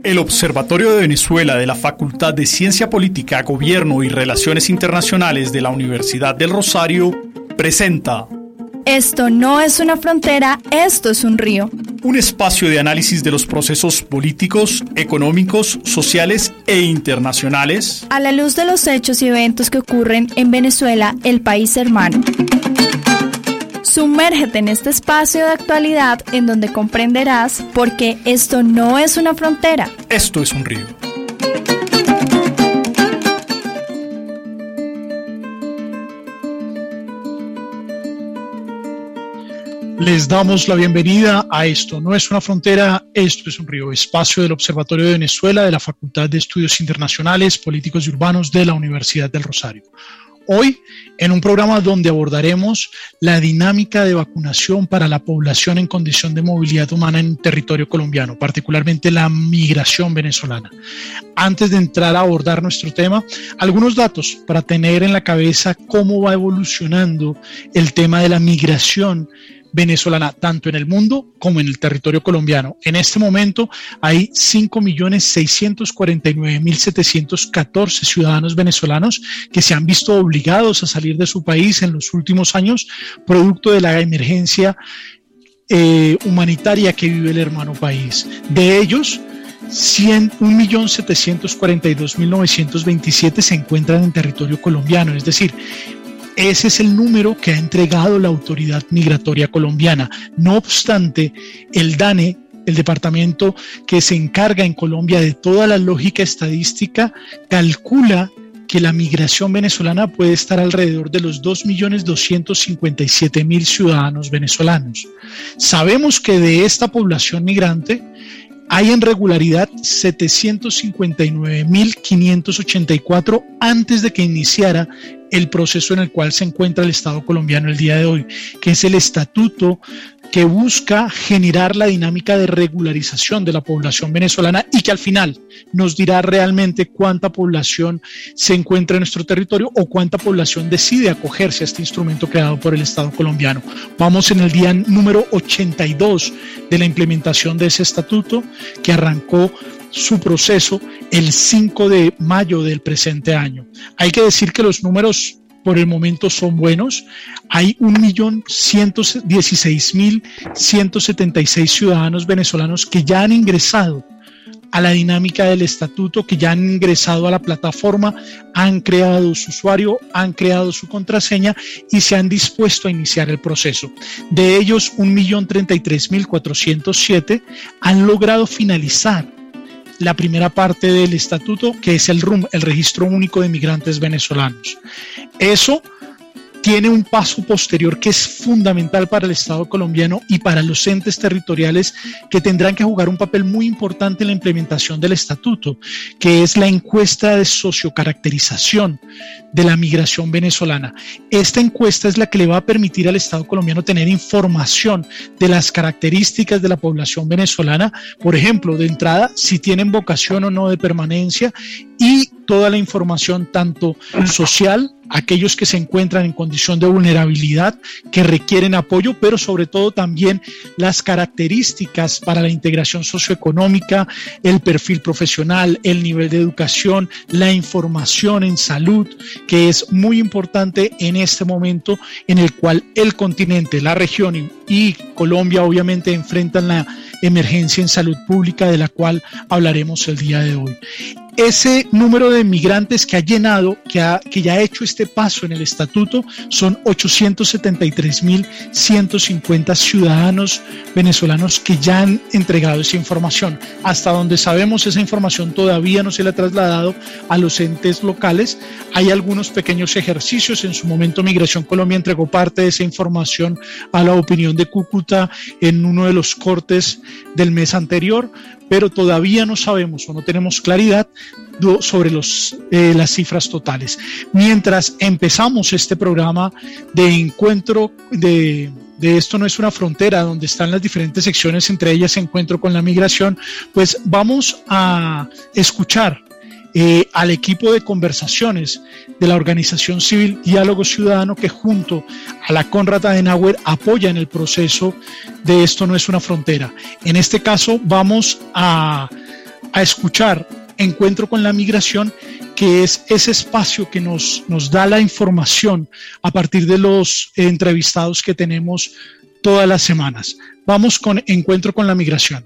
El Observatorio de Venezuela de la Facultad de Ciencia Política, Gobierno y Relaciones Internacionales de la Universidad del Rosario presenta Esto no es una frontera, esto es un río. Un espacio de análisis de los procesos políticos, económicos, sociales e internacionales a la luz de los hechos y eventos que ocurren en Venezuela, el país hermano. Sumérgete en este espacio de actualidad en donde comprenderás por qué esto no es una frontera. Esto es un río. Les damos la bienvenida a Esto no es una frontera, esto es un río, espacio del Observatorio de Venezuela de la Facultad de Estudios Internacionales, Políticos y Urbanos de la Universidad del Rosario. Hoy, en un programa donde abordaremos la dinámica de vacunación para la población en condición de movilidad humana en territorio colombiano, particularmente la migración venezolana. Antes de entrar a abordar nuestro tema, algunos datos para tener en la cabeza cómo va evolucionando el tema de la migración venezolana, tanto en el mundo como en el territorio colombiano. En este momento hay 5.649.714 ciudadanos venezolanos que se han visto obligados a salir de su país en los últimos años, producto de la emergencia humanitaria que vive el hermano país. De ellos, 1.742.927 se encuentran en territorio colombiano, es decir, ese es el número que ha entregado la autoridad migratoria colombiana. No obstante, el DANE, el departamento que se encarga en Colombia de toda la lógica estadística, calcula que la migración venezolana puede estar alrededor de los 2.257.000 ciudadanos venezolanos. Sabemos que de esta población migrante hay en regularidad 759.584 antes de que iniciara el proceso en el cual se encuentra el Estado colombiano el día de hoy, que es el estatuto que busca generar la dinámica de regularización de la población venezolana y que al final nos dirá realmente cuánta población se encuentra en nuestro territorio o cuánta población decide acogerse a este instrumento creado por el Estado colombiano. Vamos en el día número 82 de la implementación de ese estatuto que arrancó su proceso el 5 de mayo del presente año. Hay que decir que los números por el momento son buenos. Hay 1.116.176 ciudadanos venezolanos que ya han ingresado a la dinámica del estatuto, que ya han ingresado a la plataforma, han creado su usuario, han creado su contraseña y se han dispuesto a iniciar el proceso. De ellos, 1.033.407 han logrado finalizar la primera parte del estatuto, que es el RUM, el Registro Único de Migrantes Venezolanos. Eso tiene un paso posterior que es fundamental para el Estado colombiano y para los entes territoriales que tendrán que jugar un papel muy importante en la implementación del estatuto, que es la encuesta de sociocaracterización de la migración venezolana. Esta encuesta es la que le va a permitir al Estado colombiano tener información de las características de la población venezolana, por ejemplo, de entrada, si tienen vocación o no de permanencia y toda la información tanto social, aquellos que se encuentran en condición de vulnerabilidad, que requieren apoyo, pero sobre todo también las características para la integración socioeconómica, el perfil profesional, el nivel de educación, la información en salud, que es muy importante en este momento en el cual el continente, la región y Colombia obviamente enfrentan la emergencia en salud pública de la cual hablaremos el día de hoy. Ese número de migrantes que ha llenado, que ya ha hecho este paso en el estatuto, son 873.150 ciudadanos venezolanos que ya han entregado esa información. Hasta donde sabemos, esa información todavía no se le ha trasladado a los entes locales. Hay algunos pequeños ejercicios. En su momento, Migración Colombia entregó parte de esa información a la opinión de Cúcuta en uno de los cortes del mes anterior, pero todavía no sabemos o no tenemos claridad sobre las cifras totales. Mientras empezamos este programa de encuentro de Esto no es una frontera, donde están las diferentes secciones, entre ellas Encuentro con la Migración, pues vamos a escuchar al equipo de conversaciones de la organización civil Diálogo Ciudadano, que junto a la Konrad Adenauer apoya en el proceso de Esto no es una frontera. En este caso vamos a a escuchar Encuentro con la Migración, que es ese espacio que nos da la información a partir de los entrevistados que tenemos todas las semanas. Vamos con Encuentro con la Migración.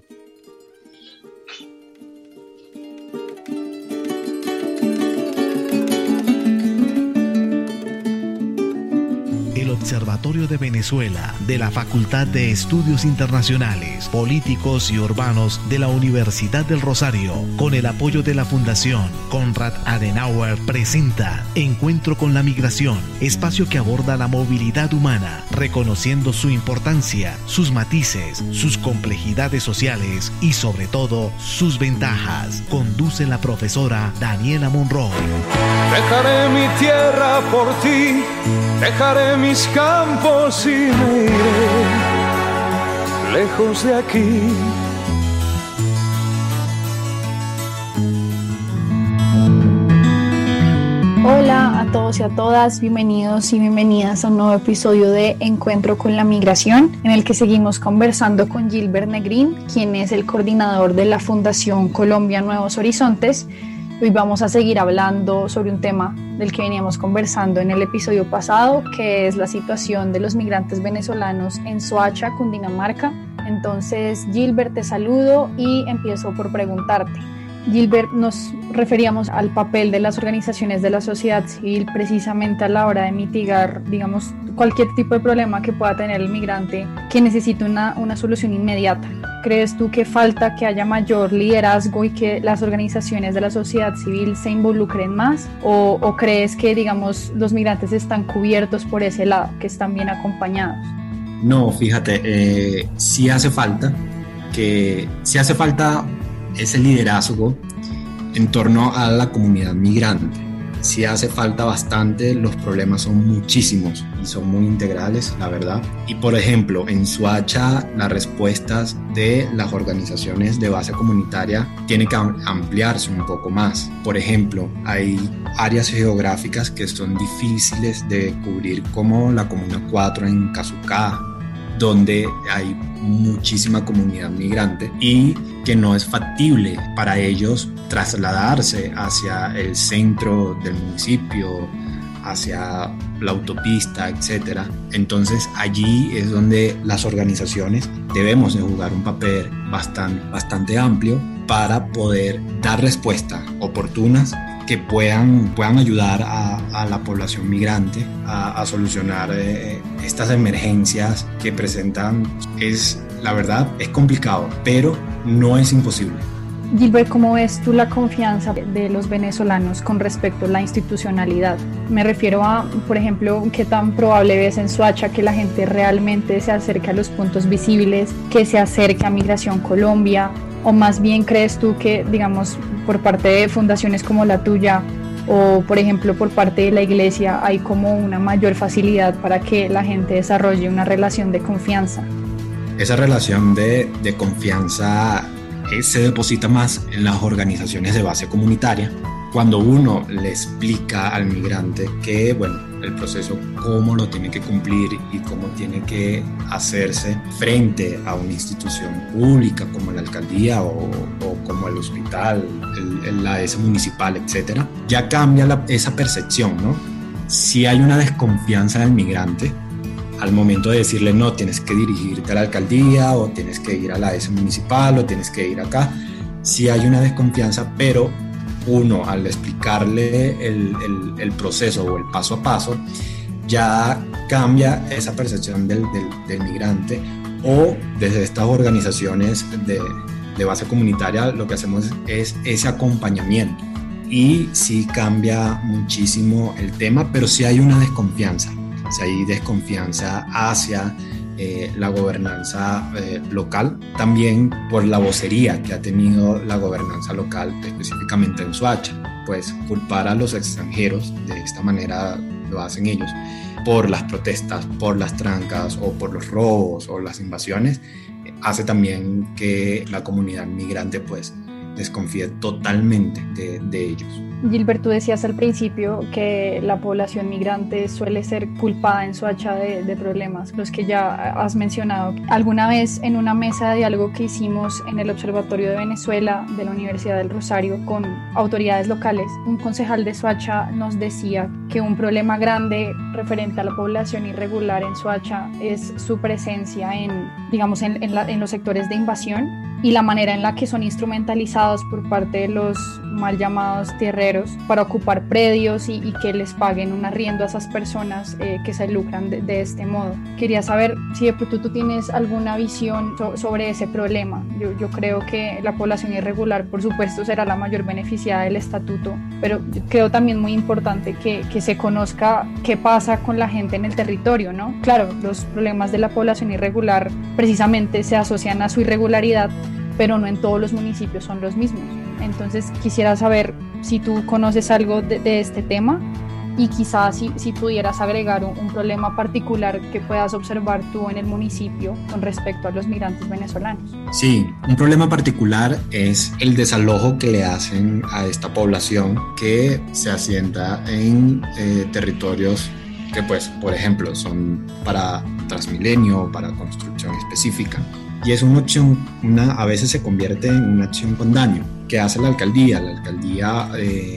Observatorio de Venezuela de la Facultad de Estudios Internacionales, Políticos y Urbanos de la Universidad del Rosario, con el apoyo de la Fundación Konrad Adenauer, presenta Encuentro con la Migración, espacio que aborda la movilidad humana, reconociendo su importancia, sus matices, sus complejidades sociales y sobre todo sus ventajas. Conduce la profesora Daniela Monroy. Dejaré mi tierra por ti, dejaré mis campos y me iré lejos de aquí. Hola a todos y a todas, bienvenidos y bienvenidas a un nuevo episodio de Encuentro con la Migración, en el que seguimos conversando con Gilbert Negrín, quien es el coordinador de la Fundación Colombia Nuevos Horizontes. Hoy vamos a seguir hablando sobre un tema del que veníamos conversando en el episodio pasado, que es la situación de los migrantes venezolanos en Soacha, Cundinamarca. Entonces, Gilbert, te saludo y empiezo por preguntarte. Gilbert, nos referíamos al papel de las organizaciones de la sociedad civil precisamente a la hora de mitigar, digamos, cualquier tipo de problema que pueda tener el migrante que necesita una solución inmediata. ¿Crees tú que falta que haya mayor liderazgo y que las organizaciones de la sociedad civil se involucren más? ¿O crees que, digamos, los migrantes están cubiertos por ese lado, que están bien acompañados? No, fíjate, sí hace falta ese liderazgo en torno a la comunidad migrante. Sí hace falta bastante, los problemas son muchísimos y son muy integrales, la verdad. Y por ejemplo, en Soacha las respuestas de las organizaciones de base comunitaria tienen que ampliarse un poco más. Por ejemplo, hay áreas geográficas que son difíciles de cubrir, como la Comuna 4 en Casucá, donde hay muchísima comunidad migrante y que no es factible para ellos trasladarse hacia el centro del municipio, hacia la autopista, etc. Entonces allí es donde las organizaciones debemos de jugar un papel bastante amplio para poder dar respuestas oportunas que puedan ayudar a la población migrante a solucionar estas emergencias que presentan. La verdad, es complicado, pero no es imposible. Gilbert, ¿cómo ves tú la confianza de los venezolanos con respecto a la institucionalidad? Me refiero a, por ejemplo, ¿qué tan probable ves en Soacha que la gente realmente se acerque a los puntos visibles, que se acerque a Migración Colombia? ¿O más bien crees tú que, digamos, por parte de fundaciones como la tuya o, por ejemplo, por parte de la iglesia hay como una mayor facilidad para que la gente desarrolle una relación de confianza? Esa relación de confianza se deposita más en las organizaciones de base comunitaria, cuando uno le explica al migrante que, bueno, el proceso, cómo lo tiene que cumplir y cómo tiene que hacerse frente a una institución pública como la alcaldía o como el hospital, la ES municipal, etc., ya cambia esa percepción, ¿no? Si hay una desconfianza del migrante, al momento de decirle no, tienes que dirigirte a la alcaldía o tienes que ir a la ES municipal o tienes que ir acá, sí hay una desconfianza, pero uno, al explicarle el proceso o el paso a paso, ya cambia esa percepción del migrante. O desde estas organizaciones de base comunitaria lo que hacemos es ese acompañamiento y sí cambia muchísimo el tema, pero sí hay una desconfianza. Si hay desconfianza hacia la gobernanza local, también por la vocería que ha tenido la gobernanza local, específicamente en Soacha, pues culpar a los extranjeros, de esta manera lo hacen ellos, por las protestas, por las trancas o por los robos o las invasiones, hace también que la comunidad migrante pues desconfíe totalmente de ellos. Gilbert, tú decías al principio que la población migrante suele ser culpada en Soacha de problemas, los que ya has mencionado. Alguna vez en una mesa de diálogo que hicimos en el Observatorio de Venezuela de la Universidad del Rosario con autoridades locales, un concejal de Soacha nos decía que un problema grande referente a la población irregular en Soacha es su presencia en los sectores de invasión y la manera en la que son instrumentalizados por parte de los mal llamados tierreros para ocupar predios y que les paguen un arriendo a esas personas que se lucran de este modo. Quería saber si de pronto tú tienes alguna visión sobre ese problema. Yo creo que la población irregular, por supuesto, será la mayor beneficiada del estatuto, pero creo también muy importante que se conozca qué pasa con la gente en el territorio, ¿no? Claro, los problemas de la población irregular precisamente se asocian a su irregularidad, pero no en todos los municipios son los mismos. Entonces quisiera saber si tú conoces algo de este tema y quizás si pudieras agregar un problema particular que puedas observar tú en el municipio con respecto a los migrantes venezolanos. Sí, un problema particular es el desalojo que le hacen a esta población que se asienta en territorios que, pues, por ejemplo, son para Transmilenio, para construcción específica. Y es una opción, a veces se convierte en una acción con daño que hace la alcaldía. La alcaldía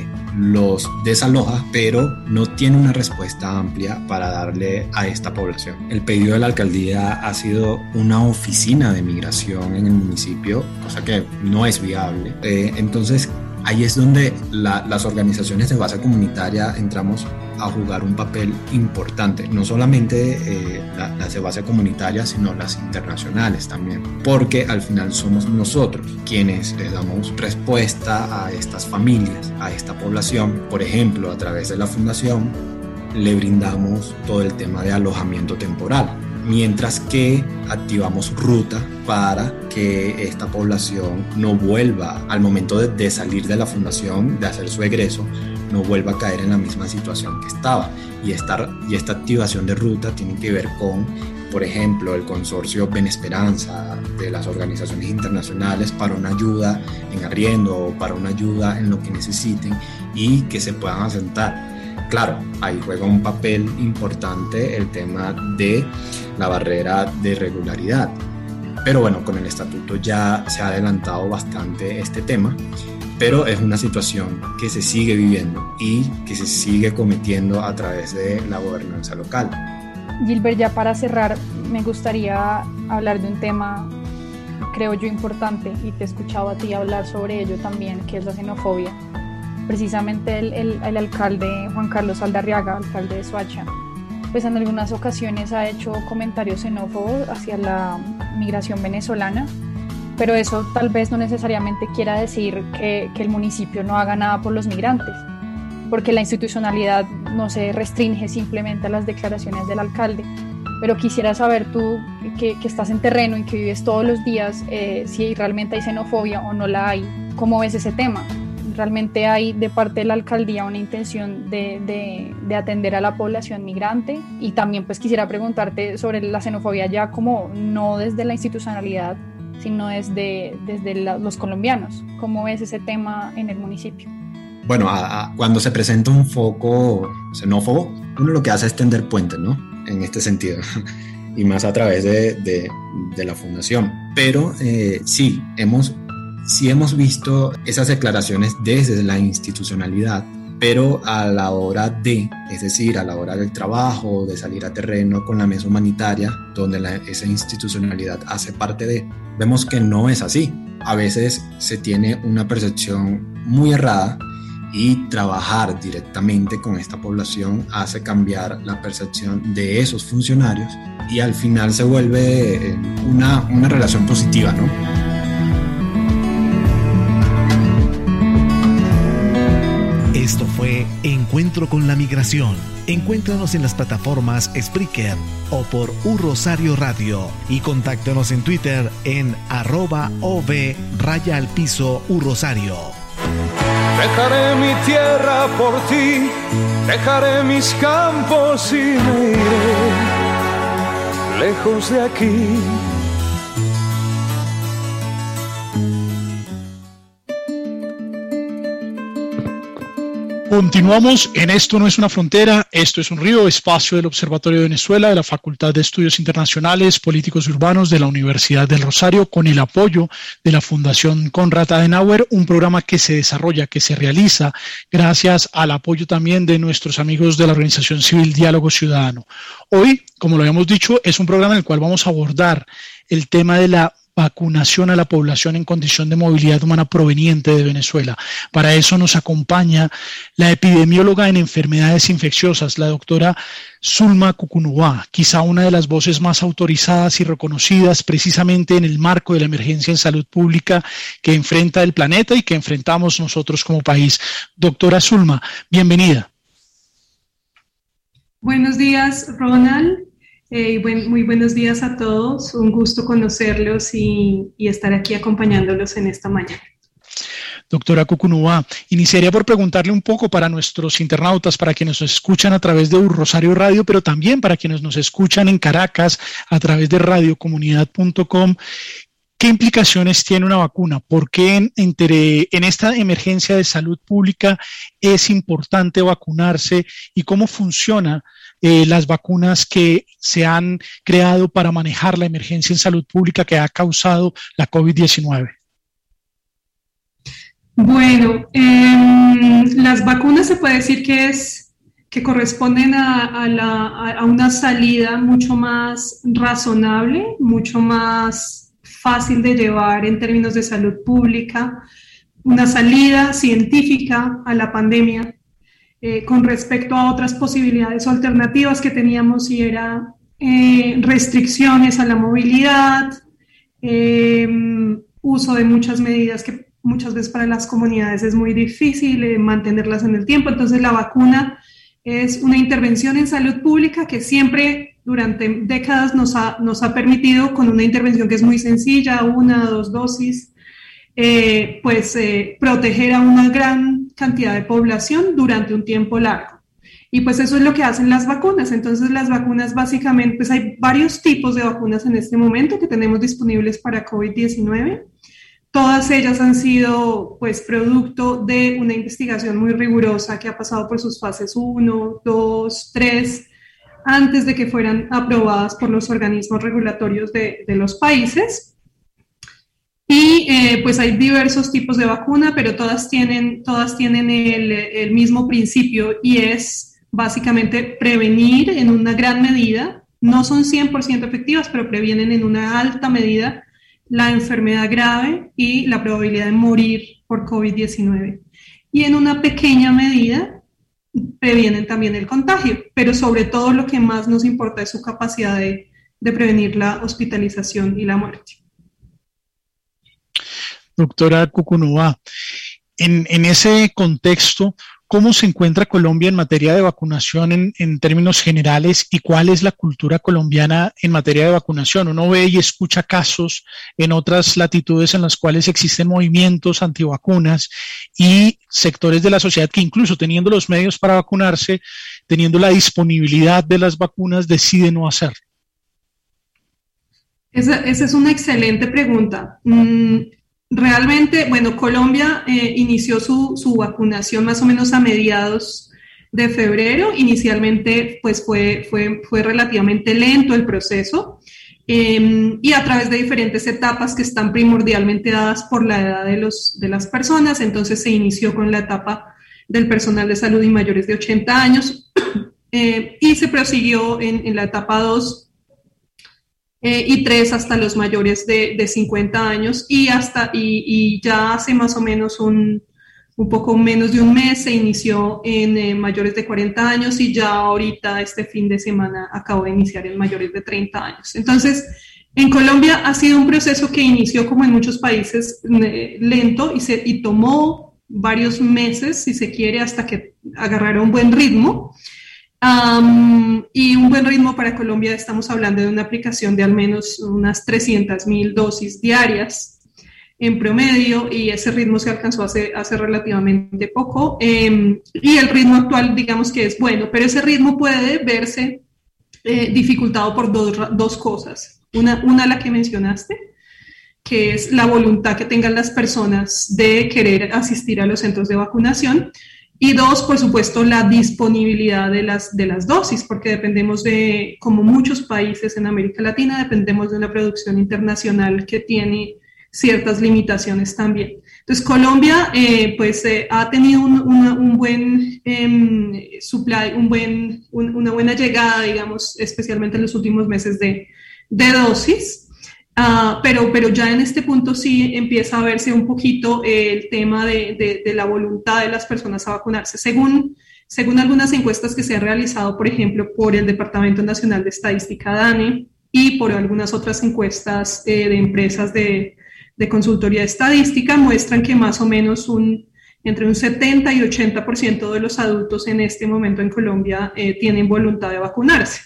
los desaloja, pero no tiene una respuesta amplia para darle a esta población. El pedido de la alcaldía ha sido una oficina de migración en el municipio, cosa que no es viable. Entonces, ahí es donde las organizaciones de base comunitaria entramos a jugar un papel importante, no solamente las de base comunitaria, sino las internacionales también, porque al final somos nosotros quienes le damos respuesta a estas familias, a esta población. Por ejemplo, a través de la fundación le brindamos todo el tema de alojamiento temporal, mientras que activamos ruta para que esta población no vuelva, al momento de salir de la fundación, de hacer su egreso, no vuelva a caer en la misma situación que estaba. Y esta activación de ruta tiene que ver con, por ejemplo, el consorcio Benesperanza de las organizaciones internacionales para una ayuda en arriendo o para una ayuda en lo que necesiten y que se puedan asentar. Claro, ahí juega un papel importante el tema de la barrera de regularidad. Pero bueno, con el estatuto ya se ha adelantado bastante este tema, pero es una situación que se sigue viviendo y que se sigue cometiendo a través de la gobernanza local. Gilbert, ya para cerrar, me gustaría hablar de un tema, creo yo, importante, y te he escuchado a ti hablar sobre ello también, que es la xenofobia. Precisamente el alcalde Juan Carlos Aldarriaga, alcalde de Soacha, pues en algunas ocasiones ha hecho comentarios xenófobos hacia la migración venezolana, pero eso tal vez no necesariamente quiera decir que el municipio no haga nada por los migrantes, porque la institucionalidad no se restringe simplemente a las declaraciones del alcalde. Pero quisiera saber tú, que estás en terreno y que vives todos los días, si realmente hay xenofobia o no la hay. ¿Cómo ves ese tema? ¿Realmente hay de parte de la alcaldía una intención de atender a la población migrante? Y también pues quisiera preguntarte sobre la xenofobia ya como no desde la institucionalidad, sino desde los colombianos. ¿Cómo ves ese tema en el municipio? Bueno, cuando se presenta un foco xenófobo, uno lo que hace es tender puentes, ¿no? En este sentido, y más a través de la fundación. Pero sí hemos visto esas declaraciones desde la institucionalidad, pero a la hora es decir, a la hora del trabajo, de salir a terreno con la mesa humanitaria, donde esa institucionalidad hace parte vemos que no es así. A veces se tiene una percepción muy errada y trabajar directamente con esta población hace cambiar la percepción de esos funcionarios y al final se vuelve una relación positiva, ¿no? Esto fue Encuentro con la Migración. Encuéntranos en las plataformas Spreaker o por Rosario Radio y contáctanos en Twitter en @ov_Urosario. Dejaré mi tierra por ti, dejaré mis campos y me iré lejos de aquí. Continuamos en Esto no es una frontera, esto es un río, espacio del Observatorio de Venezuela de la Facultad de Estudios Internacionales, Políticos y Urbanos de la Universidad del Rosario, con el apoyo de la Fundación Konrad Adenauer, un programa que se desarrolla, que se realiza gracias al apoyo también de nuestros amigos de la Organización Civil Diálogo Ciudadano. Hoy, como lo habíamos dicho, es un programa en el cual vamos a abordar el tema de la vacunación a la población en condición de movilidad humana proveniente de Venezuela. Para eso nos acompaña la epidemióloga en enfermedades infecciosas, la doctora Zulma Cucunubá, quizá una de las voces más autorizadas y reconocidas precisamente en el marco de la emergencia en salud pública que enfrenta el planeta y que enfrentamos nosotros como país. Doctora Zulma, bienvenida. Buenos días, Ronald. Muy buenos días a todos, un gusto conocerlos y estar aquí acompañándolos en esta mañana. Doctora Cucunubá, iniciaría por preguntarle un poco para nuestros internautas, para quienes nos escuchan a través de Rosario Radio, pero también para quienes nos escuchan en Caracas a través de radiocomunidad.com, ¿qué implicaciones tiene una vacuna? ¿Por qué en esta emergencia de salud pública es importante vacunarse y cómo funcionan las vacunas que se han creado para manejar la emergencia en salud pública que ha causado la COVID-19? Bueno, las vacunas se puede decir que corresponden a una salida mucho más razonable, mucho más fácil de llevar en términos de salud pública, una salida científica a la pandemia con respecto a otras posibilidades o alternativas que teníamos, y era restricciones a la movilidad, uso de muchas medidas que muchas veces para las comunidades es muy difícil mantenerlas en el tiempo. Entonces la vacuna es una intervención en salud pública que siempre durante décadas nos ha permitido, con una intervención que es muy sencilla, 1 o 2 dosis, proteger a una gran cantidad de población durante un tiempo largo. Y pues eso es lo que hacen las vacunas. Entonces las vacunas básicamente, pues hay varios tipos de vacunas en este momento que tenemos disponibles para COVID-19. Todas ellas han sido pues producto de una investigación muy rigurosa que ha pasado por sus fases 1, 2, 3, antes de que fueran aprobadas por los organismos regulatorios de los países. Y pues hay diversos tipos de vacuna, pero todas tienen el mismo principio, y es básicamente prevenir en una gran medida. No son 100% efectivas, pero previenen en una alta medida la enfermedad grave y la probabilidad de morir por COVID-19. Y en una pequeña medida previenen también el contagio, pero sobre todo lo que más nos importa es su capacidad de prevenir la hospitalización y la muerte. Doctora Cucunubá, en ese contexto, ¿cómo se encuentra Colombia en materia de vacunación en términos generales, y cuál es la cultura colombiana en materia de vacunación? Uno ve y escucha casos en otras latitudes en las cuales existen movimientos antivacunas y sectores de la sociedad que, incluso teniendo los medios para vacunarse, teniendo la disponibilidad de las vacunas, deciden no hacerlo. Esa es una excelente pregunta. Realmente, bueno, Colombia inició su vacunación más o menos a mediados de febrero. Inicialmente, pues fue relativamente lento el proceso, y a través de diferentes etapas que están primordialmente dadas por la edad de las personas. Entonces se inició con la etapa del personal de salud y mayores de 80 años, y se prosiguió en la etapa 2 y 3 hasta los mayores de 50 años, y ya hace más o menos un poco menos de un mes se inició en mayores de 40 años, y ya ahorita este fin de semana acabo de iniciar en mayores de 30 años. Entonces, en Colombia ha sido un proceso que inició, como en muchos países, lento, y tomó varios meses, si se quiere, hasta que agarrara un buen ritmo. Y un buen ritmo para Colombia, estamos hablando de una aplicación de al menos unas 300.000 dosis diarias en promedio, y ese ritmo se alcanzó hace relativamente poco, y el ritmo actual digamos que es bueno, pero ese ritmo puede verse dificultado por dos cosas. Una la que mencionaste, que es la voluntad que tengan las personas de querer asistir a los centros de vacunación, Y dos, por supuesto, la disponibilidad de las dosis, porque dependemos de, como muchos países en América Latina, dependemos de una producción internacional que tiene ciertas limitaciones también. Entonces, Colombia ha tenido un buen supply, una buena llegada, digamos, especialmente en los últimos meses de dosis. Pero ya en este punto sí empieza a verse un poquito el tema de la voluntad de las personas a vacunarse. Según algunas encuestas que se han realizado, por ejemplo, por el Departamento Nacional de Estadística, DANE, y por algunas otras encuestas de empresas de consultoría estadística, muestran que más o menos entre un 70 y 80% de los adultos en este momento en Colombia tienen voluntad de vacunarse.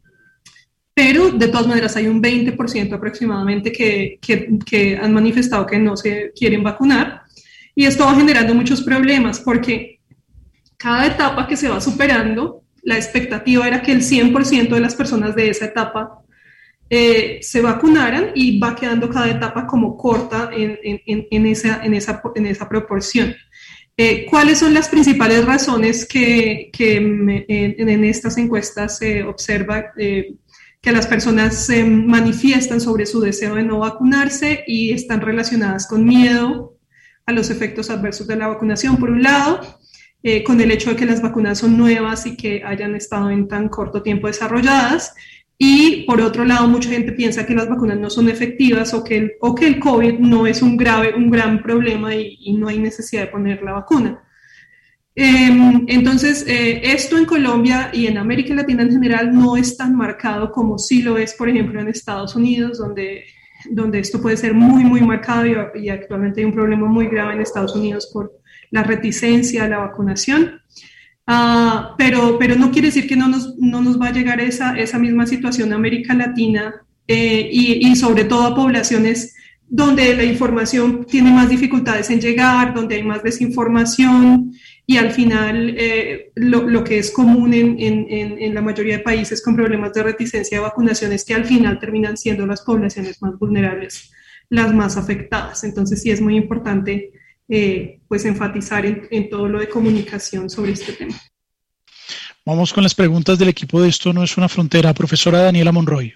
Pero de todas maneras hay un 20% aproximadamente que han manifestado que no se quieren vacunar, y esto va generando muchos problemas porque cada etapa que se va superando, la expectativa era que el 100% de las personas de esa etapa se vacunaran, y va quedando cada etapa como corta en esa proporción. ¿Cuáles son las principales razones que en estas encuestas se observa que las personas manifiestan sobre su deseo de no vacunarse, y están relacionadas con miedo a los efectos adversos de la vacunación, por un lado, con el hecho de que las vacunas son nuevas y que hayan estado en tan corto tiempo desarrolladas, y por otro lado, mucha gente piensa que las vacunas no son efectivas o que el COVID no es un gran problema y no hay necesidad de poner la vacuna. Entonces, esto en Colombia y en América Latina en general no es tan marcado como sí lo es, por ejemplo, en Estados Unidos, donde esto puede ser muy, muy marcado, y actualmente hay un problema muy grave en Estados Unidos por la reticencia a la vacunación. Pero no quiere decir que no nos va a llegar esa misma situación a América Latina, y sobre todo a poblaciones donde la información tiene más dificultades en llegar, donde hay más desinformación, y al final lo que es común en la mayoría de países con problemas de reticencia de vacunación es que al final terminan siendo las poblaciones más vulnerables las más afectadas. Entonces sí es muy importante enfatizar en todo lo de comunicación sobre este tema. Vamos con las preguntas del equipo de Esto No Es Una Frontera. Profesora Daniela Monroy.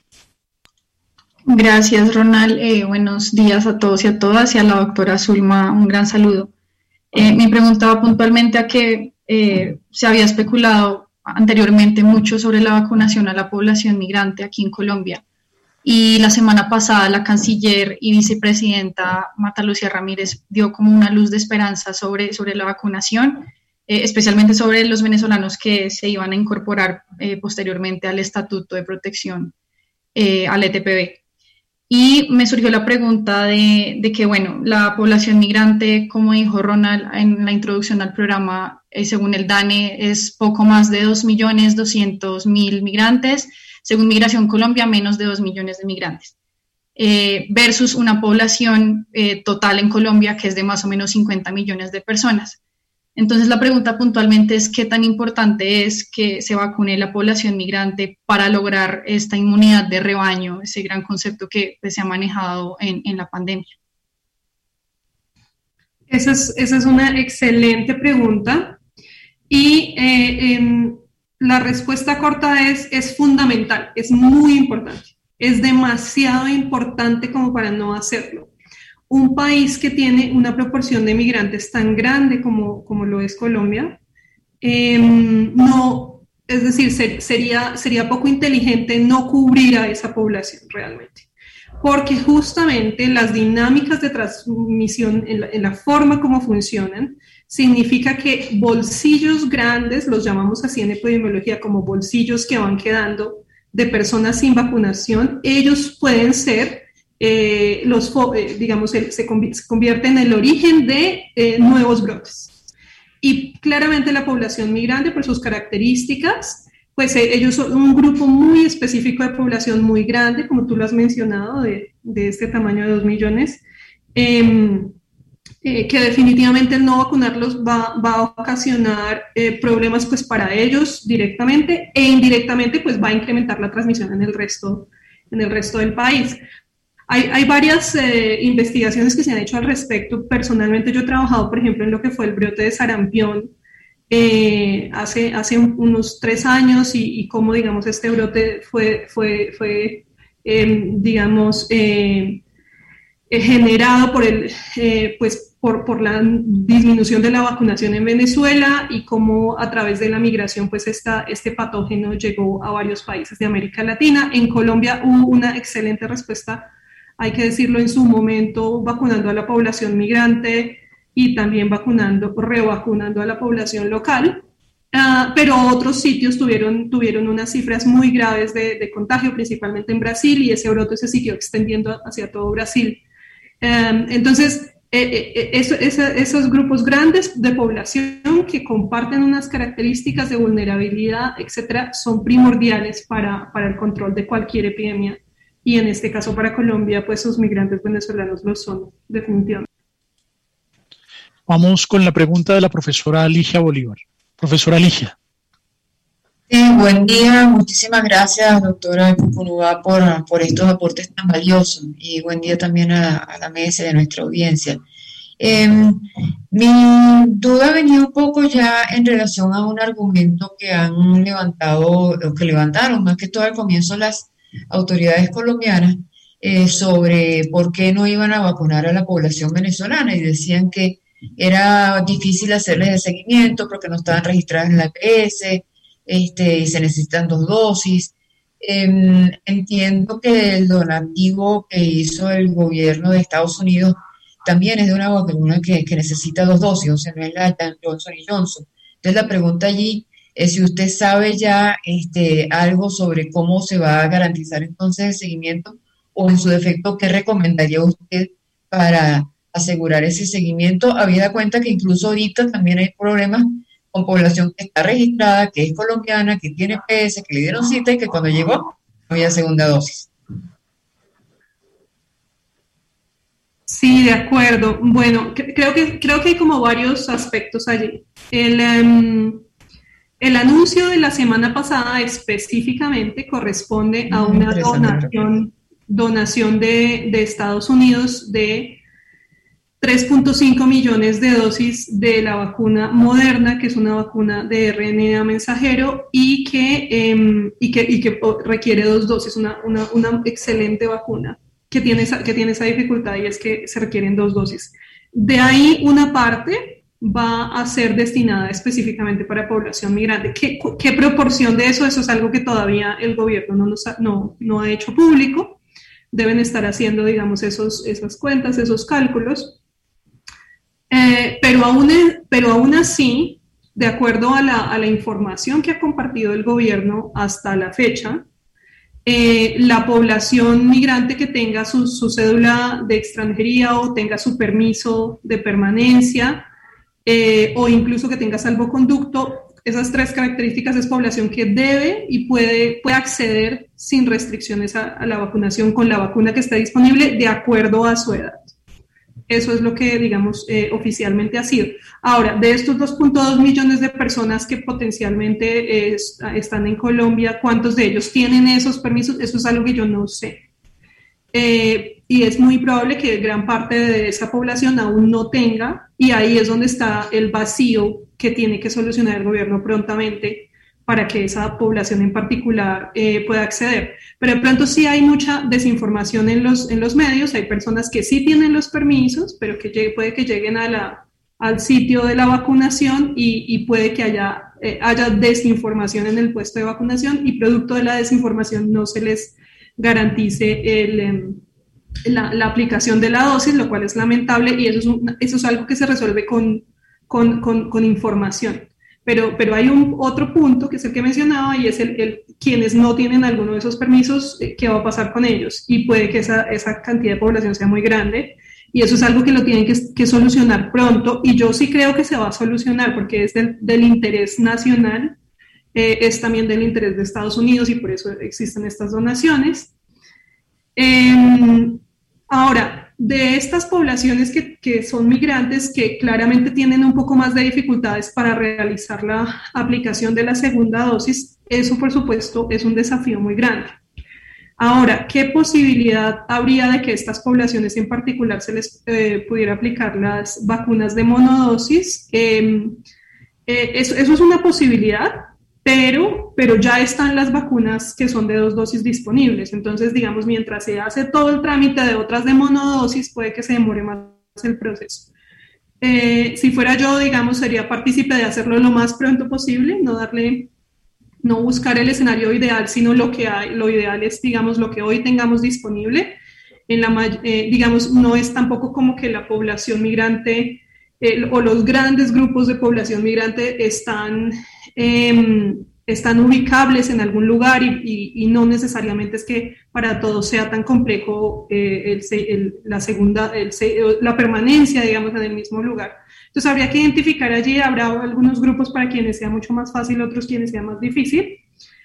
Gracias, Ronald. Buenos días a todos y a todas, y a la doctora Zulma un gran saludo. Me preguntaba puntualmente a que se había especulado anteriormente mucho sobre la vacunación a la población migrante aquí en Colombia, y la semana pasada la canciller y vicepresidenta Marta Lucía Ramírez dio como una luz de esperanza sobre la vacunación, especialmente sobre los venezolanos que se iban a incorporar posteriormente al Estatuto de Protección, al ETPB. Y me surgió la pregunta de que, bueno, la población migrante, como dijo Ronald en la introducción al programa, según el DANE, es poco más de 2.200.000 migrantes, según Migración Colombia, menos de 2 millones de migrantes, versus una población total en Colombia que es de más o menos 50 millones de personas. Entonces la pregunta puntualmente es qué tan importante es que se vacune la población migrante para lograr esta inmunidad de rebaño, ese gran concepto que se ha manejado en la pandemia. Esa es una excelente pregunta, y la respuesta corta es fundamental, es muy importante, es demasiado importante como para no hacerlo. Un país que tiene una proporción de migrantes tan grande como lo es Colombia, es decir, sería poco inteligente no cubrir a esa población realmente, porque justamente las dinámicas de transmisión en la forma como funcionan significa que bolsillos grandes, los llamamos así en epidemiología como bolsillos que van quedando de personas sin vacunación, ellos pueden ser se convierte en el origen de nuevos brotes. Y claramente la población migrante, por sus características, pues ellos son un grupo muy específico de población muy grande, como tú lo has mencionado, de este tamaño de 2 millones, que definitivamente el no vacunarlos va a ocasionar problemas pues para ellos directamente, e indirectamente pues va a incrementar la transmisión en el resto del país. Hay varias investigaciones que se han hecho al respecto. Personalmente yo he trabajado, por ejemplo, en lo que fue el brote de sarampión hace unos 3 años y cómo, digamos, este brote fue generado por la disminución de la vacunación en Venezuela y cómo a través de la migración pues este patógeno llegó a varios países de América Latina. En Colombia hubo una excelente respuesta, hay que decirlo, en su momento vacunando a la población migrante y también revacunando a la población local. Pero otros sitios tuvieron unas cifras muy graves de contagio, principalmente en Brasil, y ese brote se siguió extendiendo hacia todo Brasil. Entonces, esos grupos grandes de población que comparten unas características de vulnerabilidad, etcétera, son primordiales para el control de cualquier epidemia. Y en este caso para Colombia, pues sus migrantes venezolanos lo son, definitivamente. Vamos con la pregunta de la profesora Ligia Bolívar. Profesora Ligia. Sí, buen día, muchísimas gracias, doctora Cucunúa, por estos aportes tan valiosos, y buen día también a la mesa de nuestra audiencia. Mi duda venía un poco ya en relación a un argumento que han levantado, o que levantaron más que todo al comienzo las autoridades colombianas, sobre por qué no iban a vacunar a la población venezolana, y decían que era difícil hacerles el seguimiento porque no estaban registradas en la EPS, y se necesitan 2 dosis. Entiendo que el donativo que hizo el gobierno de Estados Unidos también es de una vacuna que necesita 2 dosis, o sea, no es la Johnson & Johnson. Entonces la pregunta allí es si usted sabe ya algo sobre cómo se va a garantizar entonces el seguimiento, o en su defecto, ¿qué recomendaría usted para asegurar ese seguimiento? Habida cuenta que incluso ahorita también hay problemas con población que está registrada, que es colombiana, que tiene PS, que le dieron cita y que cuando llegó no había segunda dosis. Sí, de acuerdo. Bueno, creo que hay como varios aspectos allí. El anuncio de la semana pasada específicamente corresponde a una donación de Estados Unidos de 3.5 millones de dosis de la vacuna Moderna, que es una vacuna de RNA mensajero y que requiere 2 dosis, una excelente vacuna que tiene esa dificultad, y es que se requieren 2 dosis. De ahí una parte va a ser destinada específicamente para población migrante. ¿Qué proporción de eso? Eso es algo que todavía el gobierno no ha hecho público. Deben estar haciendo, digamos, esas cuentas, esos cálculos. Pero aún así, de acuerdo a la información que ha compartido el gobierno hasta la fecha, la población migrante que tenga su cédula de extranjería o tenga su permiso de permanencia o incluso que tenga salvoconducto, esas 3 características es población que debe y puede acceder sin restricciones a la vacunación con la vacuna que está disponible de acuerdo a su edad. Eso es lo que, digamos, oficialmente ha sido. Ahora, de estos 2.2 millones de personas que potencialmente están en Colombia, ¿cuántos de ellos tienen esos permisos? Eso es algo que yo no sé. Y es muy probable que gran parte de esa población aún no tenga, y ahí es donde está el vacío que tiene que solucionar el gobierno prontamente para que esa población en particular pueda acceder. Pero de pronto sí hay mucha desinformación en los medios, hay personas que sí tienen los permisos, pero que puede que lleguen al sitio de la vacunación y puede que haya desinformación en el puesto de vacunación, y producto de la desinformación no se les garantice la aplicación de la dosis, lo cual es lamentable, y eso es algo que se resuelve con información. Pero hay otro punto que es el que mencionaba, y es quienes no tienen alguno de esos permisos, ¿qué va a pasar con ellos? Y puede que esa cantidad de población sea muy grande, y eso es algo que lo tienen que solucionar pronto, y yo sí creo que se va a solucionar porque es del interés nacional, es también del interés de Estados Unidos, y por eso existen estas donaciones. Ahora, de estas poblaciones que son migrantes, que claramente tienen un poco más de dificultades para realizar la aplicación de la segunda dosis, eso por supuesto es un desafío muy grande. Ahora, ¿qué posibilidad habría de que estas poblaciones en particular se les pudiera aplicar las vacunas de monodosis? Eso es una posibilidad, pero ya están las vacunas que son de 2 dosis disponibles. Entonces, digamos, mientras se hace todo el trámite de otras de monodosis, puede que se demore más el proceso. Si fuera yo, digamos, sería partícipe de hacerlo lo más pronto posible, no buscar el escenario ideal, sino lo que hay. Lo ideal es, digamos, lo que hoy tengamos disponible. Digamos, no es tampoco como que la población migrante o los grandes grupos de población migrante están ubicables en algún lugar y no necesariamente es que para todos sea tan complejo la permanencia, digamos, en el mismo lugar. Entonces habría que identificar allí, habrá algunos grupos para quienes sea mucho más fácil, otros quienes sea más difícil.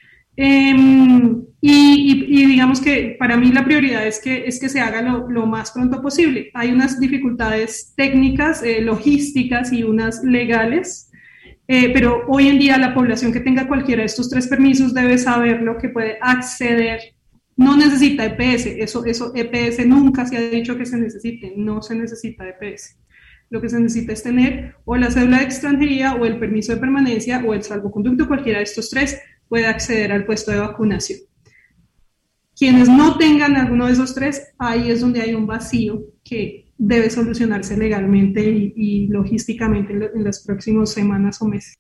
Y digamos que para mí la prioridad es que se haga lo más pronto posible. Hay unas dificultades técnicas, logísticas y unas legales, pero hoy en día la población que tenga cualquiera de estos 3 permisos debe saber lo que puede acceder. No necesita EPS, eso EPS nunca se ha dicho que se necesite, no se necesita EPS. Lo que se necesita es tener o la cédula de extranjería o el permiso de permanencia o el salvoconducto, cualquiera de estos 3 puede acceder al puesto de vacunación. Quienes no tengan alguno de esos 3, ahí es donde hay un vacío que debe solucionarse legalmente y logísticamente en las próximas semanas o meses.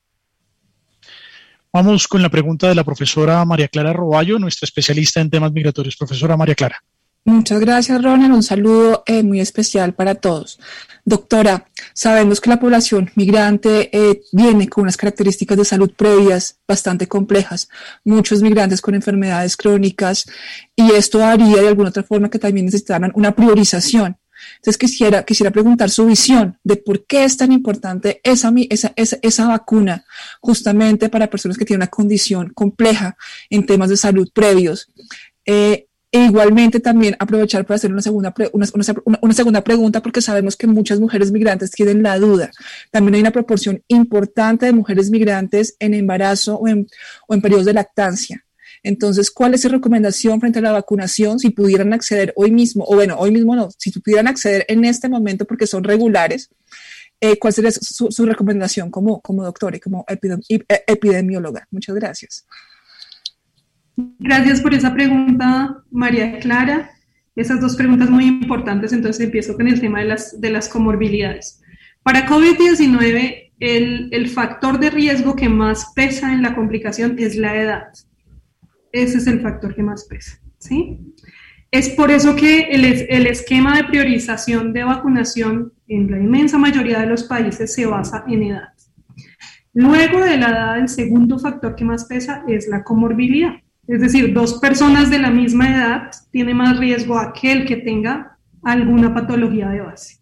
Vamos con la pregunta de la profesora María Clara Roballo, nuestra especialista en temas migratorios. Profesora María Clara. Muchas gracias, Ronald. Un saludo muy especial para todos. Doctora, sabemos que la población migrante viene con unas características de salud previas bastante complejas, muchos migrantes con enfermedades crónicas, y esto haría de alguna otra forma que también necesitaran una priorización. Entonces quisiera preguntar su visión de por qué es tan importante esa vacuna justamente para personas que tienen una condición compleja en temas de salud previos. E igualmente también aprovechar para hacer una segunda pregunta, porque sabemos que muchas mujeres migrantes tienen la duda. También hay una proporción importante de mujeres migrantes en embarazo o en periodos de lactancia. Entonces, ¿cuál es su recomendación frente a la vacunación? Si pudieran acceder hoy mismo, si pudieran acceder en este momento porque son regulares, ¿cuál sería su recomendación como doctora y como epidemióloga? Muchas gracias. Gracias por esa pregunta, María Clara. Esas 2 preguntas muy importantes, entonces empiezo con el tema de las comorbilidades. Para COVID-19, el factor de riesgo que más pesa en la complicación es la edad. Ese es el factor que más pesa, ¿sí? Es por eso que el esquema de priorización de vacunación en la inmensa mayoría de los países se basa en edad. Luego de la edad, el segundo factor que más pesa es la comorbilidad. Es decir, 2 personas de la misma edad tiene más riesgo aquel que tenga alguna patología de base.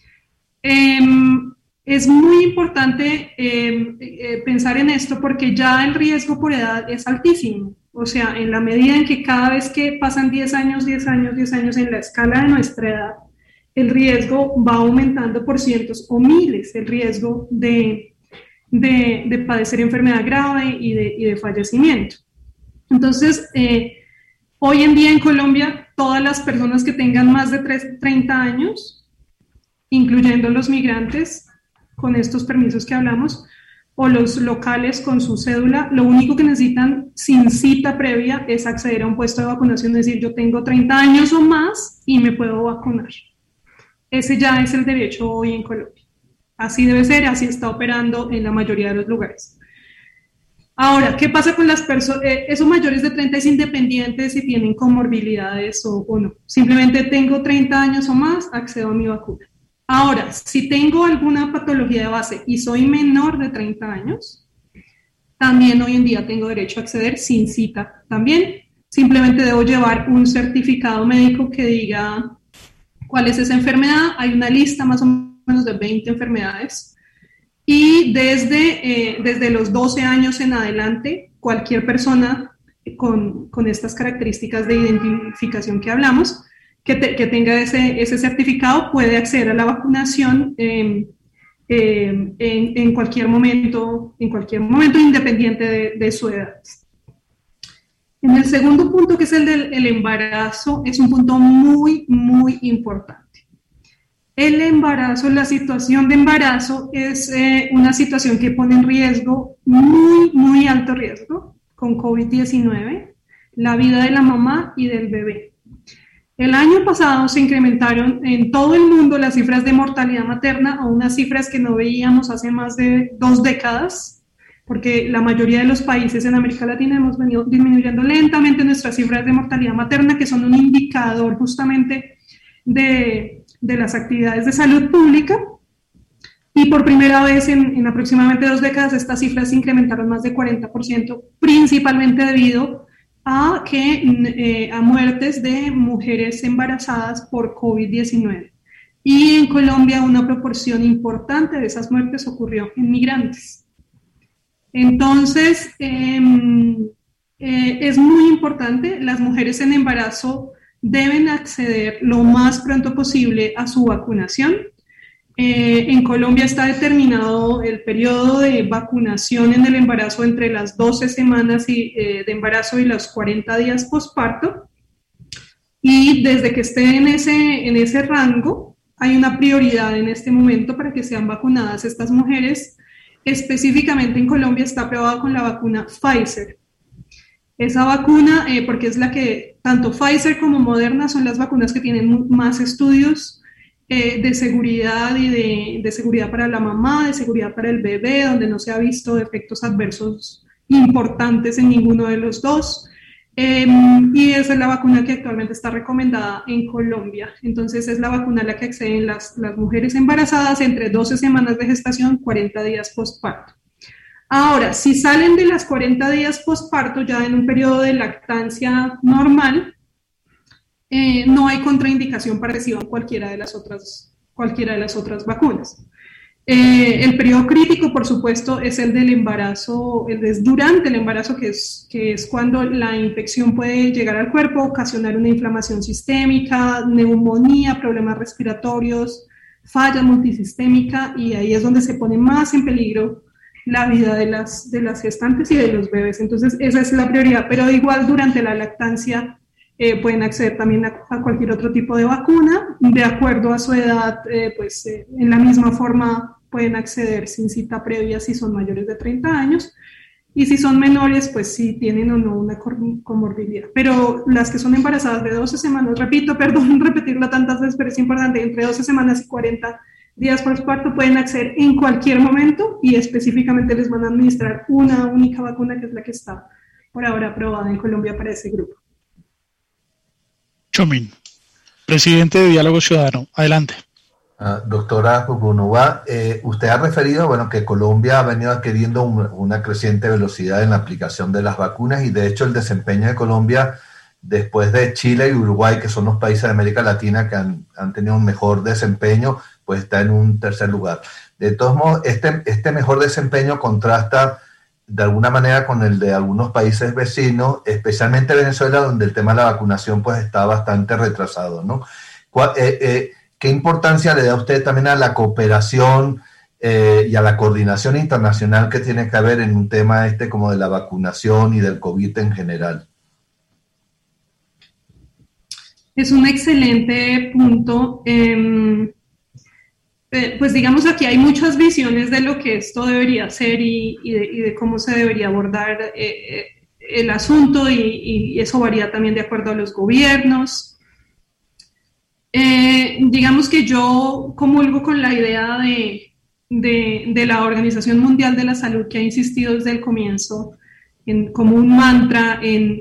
Es muy importante pensar en esto porque ya el riesgo por edad es altísimo. O sea, en la medida en que cada vez que pasan 10 años en la escala de nuestra edad, el riesgo va aumentando por cientos o miles, el riesgo de padecer enfermedad grave y de fallecimiento. Entonces, hoy en día en Colombia, todas las personas que tengan más de 30 años, incluyendo los migrantes con estos permisos que hablamos, o los locales con su cédula, lo único que necesitan sin cita previa es acceder a un puesto de vacunación, es decir, yo tengo 30 años o más y me puedo vacunar. Ese ya es el derecho hoy en Colombia. Así debe ser, así está operando en la mayoría de los lugares. Ahora, ¿qué pasa con las personas? Esos mayores de 30 es independiente si tienen comorbilidades o no. Simplemente tengo 30 años o más, accedo a mi vacuna. Ahora, si tengo alguna patología de base y soy menor de 30 años, también hoy en día tengo derecho a acceder sin cita también. Simplemente debo llevar un certificado médico que diga cuál es esa enfermedad. Hay una lista más o menos de 20 enfermedades. Y desde los 12 años en adelante, cualquier persona con estas características de identificación que hablamos, que tenga ese certificado, puede acceder a la vacunación en cualquier momento, independiente de su edad. En el segundo punto, que es el del embarazo, es un punto muy, muy importante. El embarazo, la situación de embarazo es una situación que pone en riesgo, muy, muy alto riesgo, con COVID-19, la vida de la mamá y del bebé. El año pasado se incrementaron en todo el mundo las cifras de mortalidad materna a unas cifras que no veíamos hace más de 2 décadas, porque la mayoría de los países en América Latina hemos venido disminuyendo lentamente nuestras cifras de mortalidad materna, que son un indicador justamente de las actividades de salud pública, y por primera vez en aproximadamente 2 décadas estas cifras se incrementaron más de 40%, principalmente debido a muertes de mujeres embarazadas por COVID-19. Y en Colombia una proporción importante de esas muertes ocurrió en migrantes. Entonces, es muy importante, las mujeres en embarazo deben acceder lo más pronto posible a su vacunación. En Colombia está determinado el periodo de vacunación en el embarazo entre las 12 semanas de embarazo y los 40 días posparto. Y desde que esté en ese rango, hay una prioridad en este momento para que sean vacunadas estas mujeres. Específicamente en Colombia está aprobada con la vacuna Pfizer. Esa vacuna, porque es la que tanto Pfizer como Moderna son las vacunas que tienen más estudios de seguridad y de seguridad para la mamá, de seguridad para el bebé, donde no se ha visto efectos adversos importantes en ninguno de los dos. Y esa es la vacuna que actualmente está recomendada en Colombia. Entonces es la vacuna a la que acceden las mujeres embarazadas entre 12 semanas de gestación, 40 días postparto. Ahora, si salen de las 40 días posparto ya en un periodo de lactancia normal, no hay contraindicación para recibir cualquiera de las otras vacunas. El periodo crítico, por supuesto, es el del embarazo, es durante el embarazo, que es cuando la infección puede llegar al cuerpo, ocasionar una inflamación sistémica, neumonía, problemas respiratorios, falla multisistémica, y ahí es donde se pone más en peligro la vida de las gestantes y de los bebés. Entonces esa es la prioridad, pero igual durante la lactancia pueden acceder también a cualquier otro tipo de vacuna, de acuerdo a su edad, en la misma forma pueden acceder sin cita previa si son mayores de 30 años, y si son menores, pues sí tienen o no una comorbilidad. Pero las que son embarazadas de 12 semanas, perdón repetirlo tantas veces, pero es importante, entre 12 semanas y 40 días posparto pueden acceder en cualquier momento, y específicamente les van a administrar una única vacuna, que es la que está por ahora aprobada en Colombia para ese grupo. Chomín, presidente de Diálogo Ciudadano, adelante. Doctora Pupunúa, usted ha referido que Colombia ha venido adquiriendo una creciente velocidad en la aplicación de las vacunas, y de hecho el desempeño de Colombia, después de Chile y Uruguay, que son los países de América Latina que han tenido un mejor desempeño, pues está en un tercer lugar. De todos modos, este mejor desempeño contrasta de alguna manera con el de algunos países vecinos, especialmente Venezuela, donde el tema de la vacunación pues está bastante retrasado, ¿no? ¿Qué importancia le da usted también a la cooperación y a la coordinación internacional que tiene que haber en un tema como de la vacunación y del COVID en general? Es un excelente punto. Pues digamos, aquí hay muchas visiones de lo que esto debería ser y de cómo se debería abordar el asunto, y eso varía también de acuerdo a los gobiernos. Digamos que yo comulgo con la idea de la Organización Mundial de la Salud, que ha insistido desde el comienzo como un mantra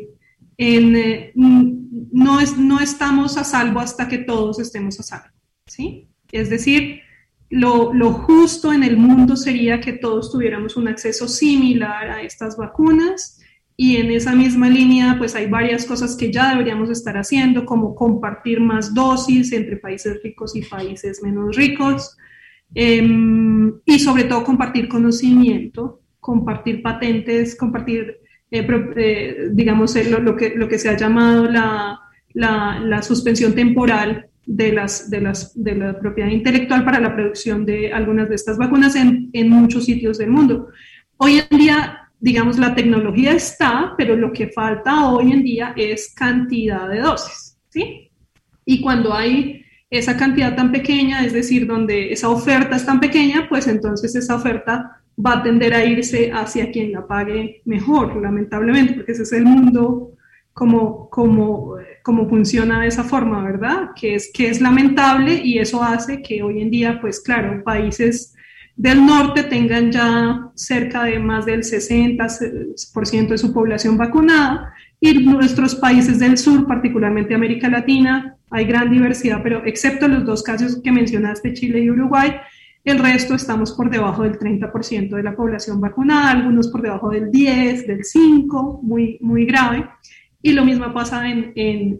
no estamos a salvo hasta que todos estemos a salvo, ¿sí? Es decir, lo justo en el mundo sería que todos tuviéramos un acceso similar a estas vacunas, y en esa misma línea pues hay varias cosas que ya deberíamos estar haciendo, como compartir más dosis entre países ricos y países menos ricos, y sobre todo compartir conocimiento, compartir patentes, compartir digamos lo que se ha llamado la suspensión temporal de la propiedad intelectual para la producción de algunas de estas vacunas en muchos sitios del mundo. Hoy en día, digamos, la tecnología está, pero lo que falta hoy en día es cantidad de dosis, ¿sí? Y cuando hay esa cantidad tan pequeña, es decir, donde esa oferta es tan pequeña, pues entonces esa oferta va a tender a irse hacia quien la pague mejor, lamentablemente, porque ese es el mundo como funciona de esa forma, ¿verdad? Que es lamentable, y eso hace que hoy en día, pues claro, países del norte tengan ya cerca de más del 60% de su población vacunada, y nuestros países del sur, particularmente América Latina, hay gran diversidad, pero excepto los dos casos que mencionaste, Chile y Uruguay, el resto estamos por debajo del 30% de la población vacunada, algunos por debajo del 10, del 5, muy, muy grave. Y lo mismo pasa en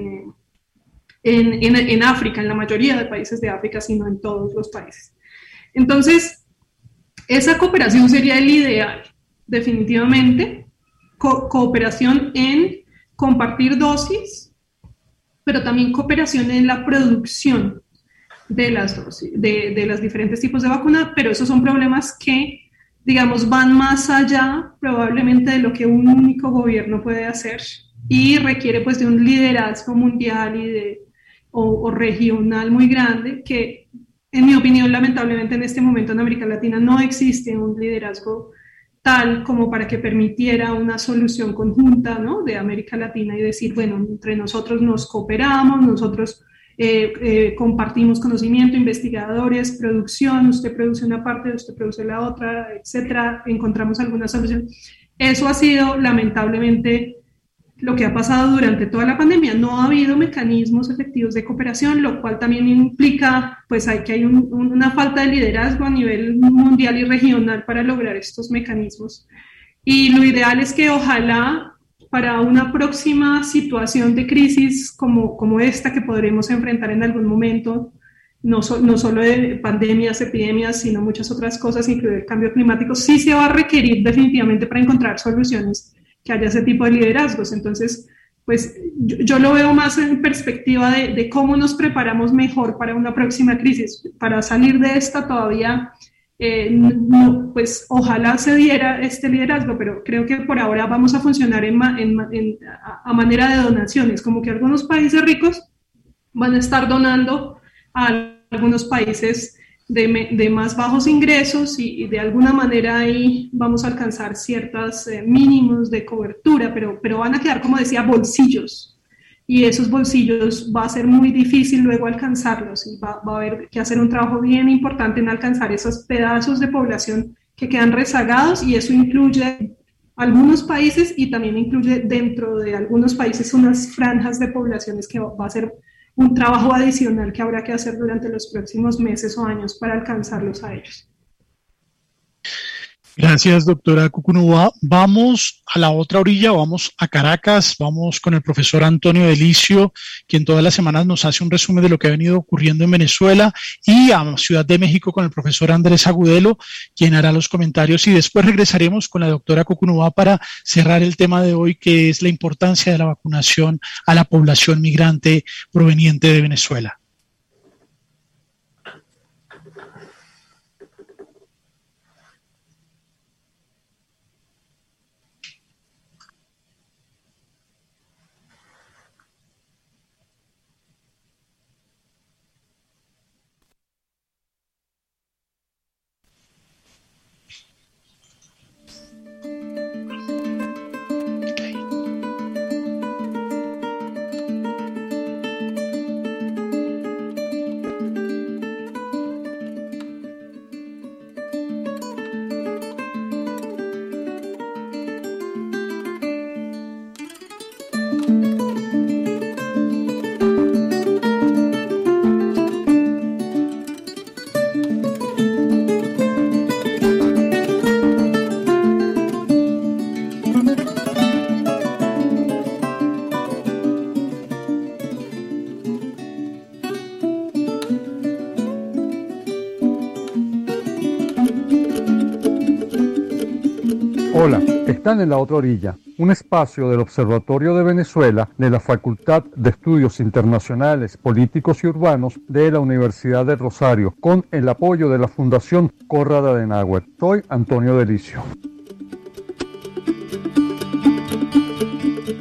África, en la mayoría de países de África, sino en todos los países. Entonces, esa cooperación sería el ideal, definitivamente, cooperación en compartir dosis, pero también cooperación en la producción de las dosis, de los diferentes tipos de vacuna, pero esos son problemas que, digamos, van más allá probablemente de lo que un único gobierno puede hacer, y requiere pues de un liderazgo mundial o regional muy grande, que en mi opinión lamentablemente en este momento en América Latina no existe un liderazgo tal como para que permitiera una solución conjunta, ¿no?, de América Latina, y decir, bueno, entre nosotros nos cooperamos, nosotros compartimos conocimiento, investigadores, producción, usted produce una parte, usted produce la otra, etcétera, encontramos alguna solución. Eso ha sido lamentablemente lo que ha pasado durante toda la pandemia. No ha habido mecanismos efectivos de cooperación, lo cual también implica pues que hay una falta de liderazgo a nivel mundial y regional para lograr estos mecanismos. Y lo ideal es que ojalá para una próxima situación de crisis como esta que podremos enfrentar en algún momento, no solo de pandemias, epidemias, sino muchas otras cosas, incluido el cambio climático, sí se va a requerir definitivamente para encontrar soluciones que haya ese tipo de liderazgos. Entonces, pues yo lo veo más en perspectiva de cómo nos preparamos mejor para una próxima crisis. Para salir de esta todavía, pues ojalá se diera este liderazgo, pero creo que por ahora vamos a funcionar a manera de donaciones, como que algunos países ricos van a estar donando a algunos países de más bajos ingresos, y de alguna manera ahí vamos a alcanzar ciertos mínimos de cobertura, pero van a quedar, como decía, bolsillos, y esos bolsillos va a ser muy difícil luego alcanzarlos, y va a haber que hacer un trabajo bien importante en alcanzar esos pedazos de población que quedan rezagados, y eso incluye algunos países y también incluye dentro de algunos países unas franjas de poblaciones que va a ser un trabajo adicional que habrá que hacer durante los próximos meses o años para alcanzarlos a ellos. Gracias, doctora Cucunúa. Vamos a la otra orilla, vamos a Caracas, vamos con el profesor Antonio Delicio, quien todas las semanas nos hace un resumen de lo que ha venido ocurriendo en Venezuela, y a Ciudad de México con el profesor Andrés Agudelo, quien hará los comentarios, y después regresaremos con la doctora Cucunúa para cerrar el tema de hoy, que es la importancia de la vacunación a la población migrante proveniente de Venezuela. Hola, están en la otra orilla, un espacio del Observatorio de Venezuela de la Facultad de Estudios Internacionales, Políticos y Urbanos de la Universidad del Rosario, con el apoyo de la Fundación Konrad Adenauer. Soy Antonio Delicio.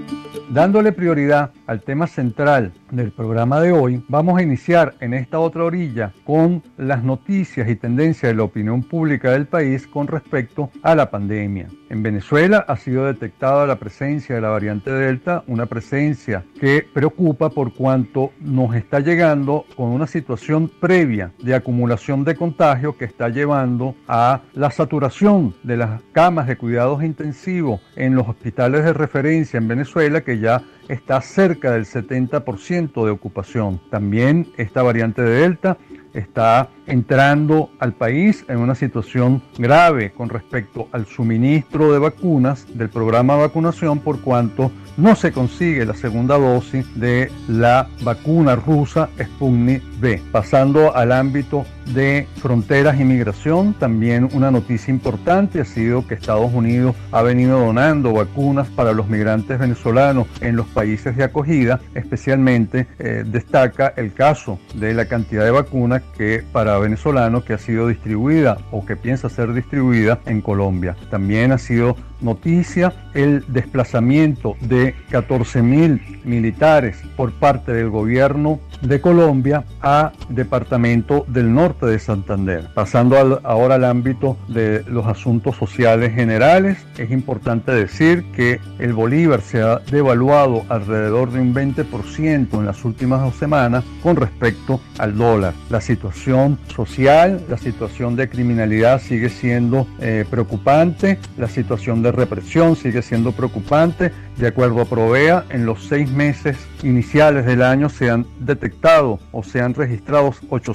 Dándole prioridad al tema central del programa de hoy, vamos a iniciar en esta otra orilla con las noticias y tendencias de la opinión pública del país con respecto a la pandemia. En Venezuela ha sido detectada la presencia de la variante Delta, una presencia que preocupa por cuanto nos está llegando con una situación previa de acumulación de contagio que está llevando a la saturación de las camas de cuidados intensivos en los hospitales de referencia en Venezuela, que ya está cerca del 70% de ocupación. También esta variante de Delta está entrando al país en una situación grave con respecto al suministro de vacunas del programa de vacunación, por cuanto no se consigue la segunda dosis de la vacuna rusa Sputnik V. Pasando al ámbito de fronteras y migración, también una noticia importante ha sido que Estados Unidos ha venido donando vacunas para los migrantes venezolanos en los países de acogida. Especialmente destaca el caso de la cantidad de vacunas que para venezolanos que ha sido distribuida o que piensa ser distribuida en Colombia. También ha sido noticia el desplazamiento de 14.000 militares por parte del gobierno de Colombia a departamento del norte de Santander. Pasando ahora al ámbito de los asuntos sociales generales, es importante decir que el bolívar se ha devaluado alrededor de un 20% en las últimas 2 semanas con respecto al dólar. La situación social, la situación de criminalidad sigue siendo preocupante, la situación de represión sigue siendo preocupante. De acuerdo a Provea, en los 6 meses iniciales del año se han detectado o se han registrado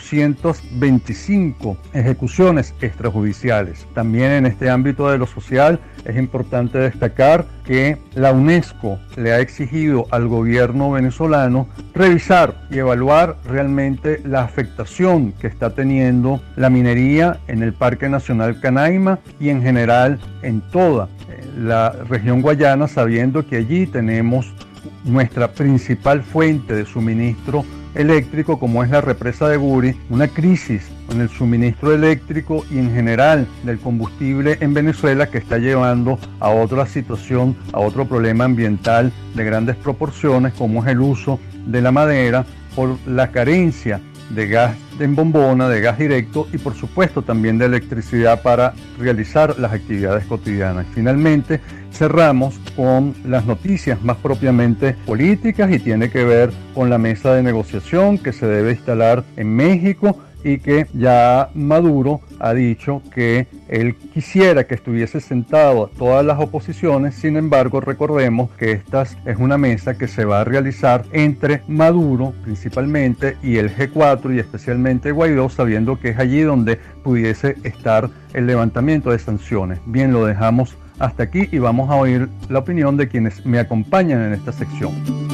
825 ejecuciones extrajudiciales. También en este ámbito de lo social es importante destacar que la UNESCO le ha exigido al gobierno venezolano revisar y evaluar realmente la afectación que está teniendo la minería en el Parque Nacional Canaima y en general en toda la región guayana, sabiendo que allí tenemos nuestra principal fuente de suministro eléctrico, como es la represa de Guri, una crisis en el suministro eléctrico y en general del combustible en Venezuela que está llevando a otra situación, a otro problema ambiental de grandes proporciones, como es el uso de la madera por la carencia de gas en bombona, de gas directo y por supuesto también de electricidad para realizar las actividades cotidianas. Finalmente cerramos con las noticias más propiamente políticas y tiene que ver con la mesa de negociación que se debe instalar en México y que ya Maduro ha dicho que él quisiera que estuviese sentado a todas las oposiciones. Sin embargo, recordemos que esta es una mesa que se va a realizar entre Maduro principalmente y el G4 y especialmente Guaidó, sabiendo que es allí donde pudiese estar el levantamiento de sanciones. Bien, lo dejamos hasta aquí y vamos a oír la opinión de quienes me acompañan en esta sección.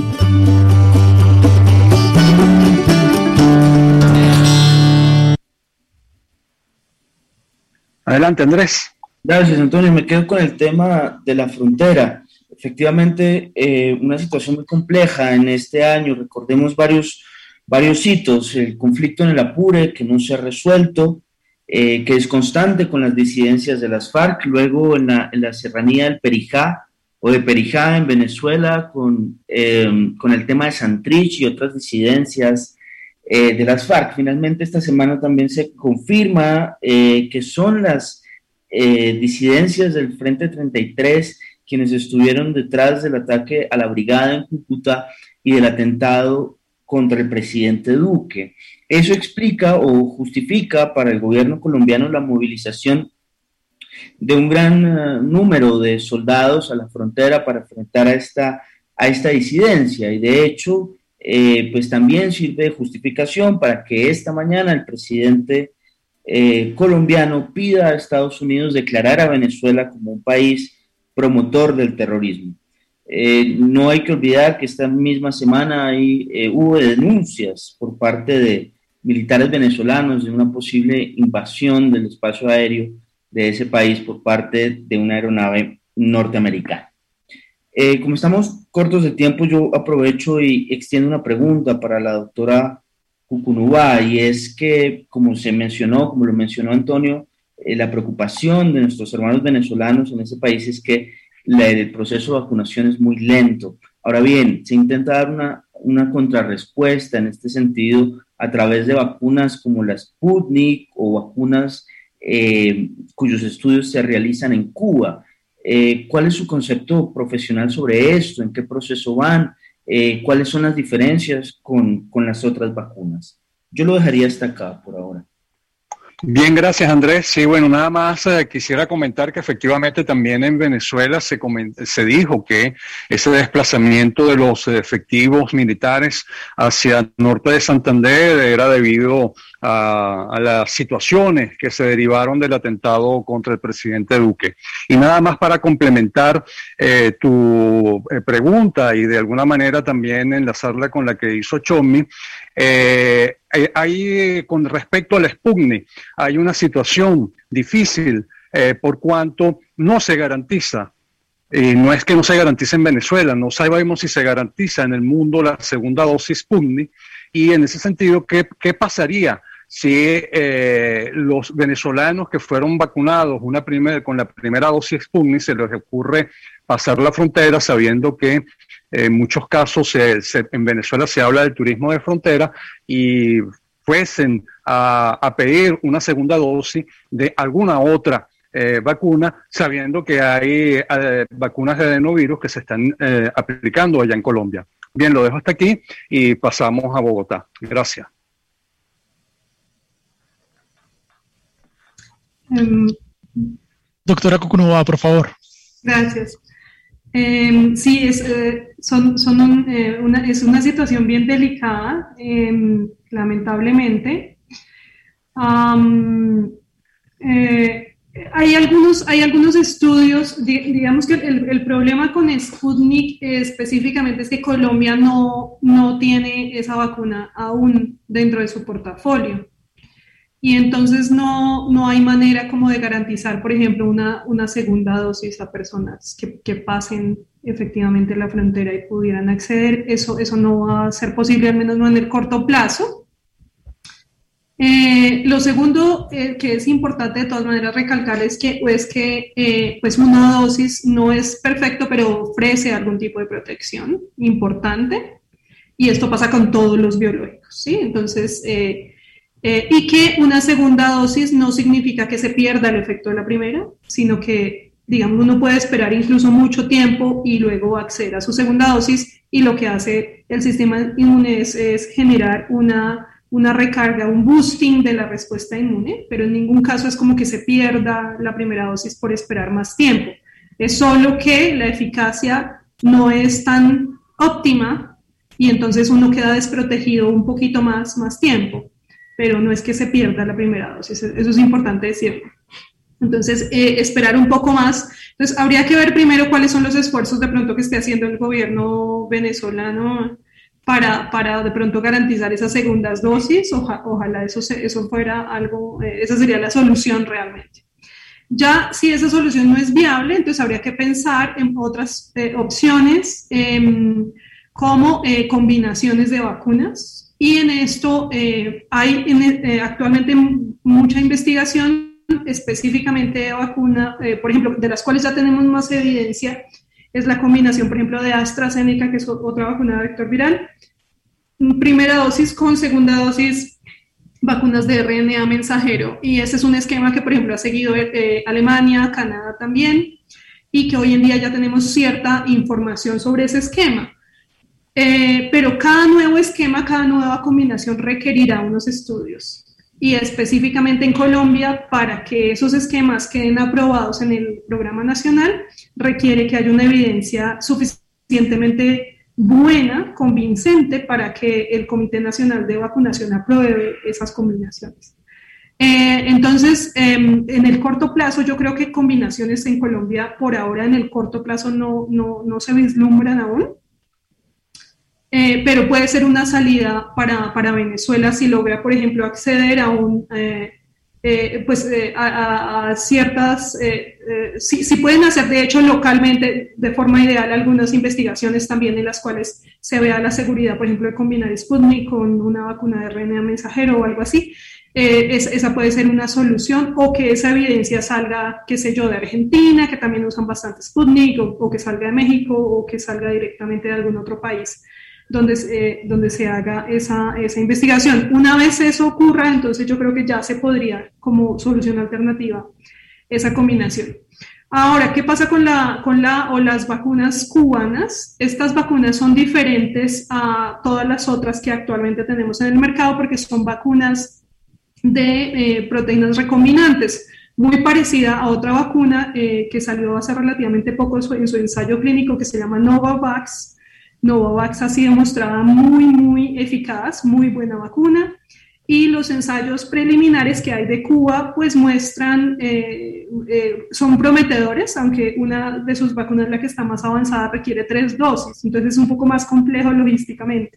Adelante, Andrés. Gracias, Antonio. Me quedo con el tema de la frontera. Efectivamente, una situación muy compleja en este año. Recordemos varios hitos. El conflicto en el Apure, que no se ha resuelto, que es constante con las disidencias de las FARC. Luego en la serranía del Perijá, o de Perijá en Venezuela, con el tema de Santrich y otras disidencias de las FARC. Finalmente esta semana también se confirma que son las disidencias del Frente 33 quienes estuvieron detrás del ataque a la brigada en Cúcuta y del atentado contra el presidente Duque. Eso explica o justifica para el gobierno colombiano la movilización de un gran número de soldados a la frontera para enfrentar a esta disidencia, y de hecho pues también sirve de justificación para que esta mañana el presidente colombiano pida a Estados Unidos declarar a Venezuela como un país promotor del terrorismo. No hay que olvidar que esta misma semana hubo denuncias por parte de militares venezolanos de una posible invasión del espacio aéreo de ese país por parte de una aeronave norteamericana. Como estamos cortos de tiempo, yo aprovecho y extiendo una pregunta para la doctora Cucunubá, y es que, como lo mencionó Antonio, la preocupación de nuestros hermanos venezolanos en ese país es que el proceso de vacunación es muy lento. Ahora bien, se intenta dar una contrarrespuesta en este sentido a través de vacunas como la Sputnik o vacunas cuyos estudios se realizan en Cuba. ¿Cuál es su concepto profesional sobre esto? ¿En qué proceso van? ¿Cuáles son las diferencias con las otras vacunas? Yo lo dejaría hasta acá por ahora. Bien, gracias Andrés. Sí, bueno, nada más quisiera comentar que efectivamente también en Venezuela se dijo que ese desplazamiento de los efectivos militares hacia el norte de Santander era debido a las situaciones que se derivaron del atentado contra el presidente Duque. Y nada más para complementar tu pregunta y de alguna manera también enlazarla con la que hizo Chomi, con respecto al Sputnik, hay una situación difícil por cuanto no se garantiza. Y no es que no se garantice en Venezuela, no sabemos si se garantiza en el mundo la segunda dosis Sputnik, y en ese sentido, ¿qué pasaría si los venezolanos que fueron vacunados con la primera dosis Sputnik se les ocurre pasar la frontera sabiendo que en muchos casos en Venezuela se habla del turismo de frontera y fuesen a pedir una segunda dosis de alguna otra vacuna, sabiendo que hay vacunas de adenovirus que se están aplicando allá en Colombia? Bien, lo dejo hasta aquí y pasamos a Bogotá. Gracias. Doctora Cucunova, por favor. Gracias. Sí, es una situación bien delicada, lamentablemente. Hay algunos estudios, digamos que el problema con Sputnik específicamente es que Colombia no tiene esa vacuna aún dentro de su portafolio. Y entonces no hay manera como de garantizar, por ejemplo, una segunda dosis a personas que pasen efectivamente la frontera y pudieran acceder. Eso no va a ser posible, al menos no en el corto plazo. Lo segundo que es importante de todas maneras recalcar es que pues una dosis no es perfecto, pero ofrece algún tipo de protección importante. Y esto pasa con todos los biológicos, ¿sí? Entonces, y que una segunda dosis no significa que se pierda el efecto de la primera, sino que, digamos, uno puede esperar incluso mucho tiempo y luego acceder a su segunda dosis, y lo que hace el sistema inmune es generar una recarga, un boosting de la respuesta inmune, pero en ningún caso es como que se pierda la primera dosis por esperar más tiempo. Es solo que la eficacia no es tan óptima y entonces uno queda desprotegido un poquito más tiempo, pero no es que se pierda la primera dosis, eso es importante decirlo. Entonces, esperar un poco más. Entonces, habría que ver primero cuáles son los esfuerzos de pronto que esté haciendo el gobierno venezolano para de pronto garantizar esas segundas dosis. Ojalá eso fuera algo, esa sería la solución realmente. Ya si esa solución no es viable, entonces habría que pensar en otras opciones como combinaciones de vacunas. Y en esto hay actualmente mucha investigación específicamente de vacuna, por ejemplo, de las cuales ya tenemos más evidencia, es la combinación, por ejemplo, de AstraZeneca, que es otra vacuna de vector viral, primera dosis con segunda dosis, vacunas de RNA mensajero, y ese es un esquema que, por ejemplo, ha seguido Alemania, Canadá también, y que hoy en día ya tenemos cierta información sobre ese esquema. Pero cada nuevo esquema, cada nueva combinación requerirá unos estudios, y específicamente en Colombia, para que esos esquemas queden aprobados en el programa nacional, requiere que haya una evidencia suficientemente buena, convincente, para que el Comité Nacional de Vacunación apruebe esas combinaciones. Entonces, en el corto plazo, yo creo que combinaciones en Colombia, por ahora en el corto plazo no se vislumbran aún. Pero puede ser una salida para Venezuela si logra, por ejemplo, acceder a a ciertas, si pueden hacer de hecho localmente de forma ideal algunas investigaciones también en las cuales se vea la seguridad, por ejemplo, de combinar Sputnik con una vacuna de RNA mensajero o algo así. esa puede ser una solución, o que esa evidencia salga, qué sé yo, de Argentina, que también usan bastante Sputnik, o que salga de México, o que salga directamente de algún otro país donde se haga esa investigación. Una vez eso ocurra, entonces yo creo que ya se podría, como solución alternativa, esa combinación. Ahora, ¿qué pasa con las vacunas cubanas? Estas vacunas son diferentes a todas las otras que actualmente tenemos en el mercado, porque son vacunas de proteínas recombinantes, muy parecida a otra vacuna que salió hace relativamente poco en su ensayo clínico, que se llama Novavax. Novavax ha sido mostrada muy eficaz, muy buena vacuna, y los ensayos preliminares que hay de Cuba pues muestran, son prometedores, aunque una de sus vacunas, la que está más avanzada, requiere 3 dosis, entonces es un poco más complejo logísticamente.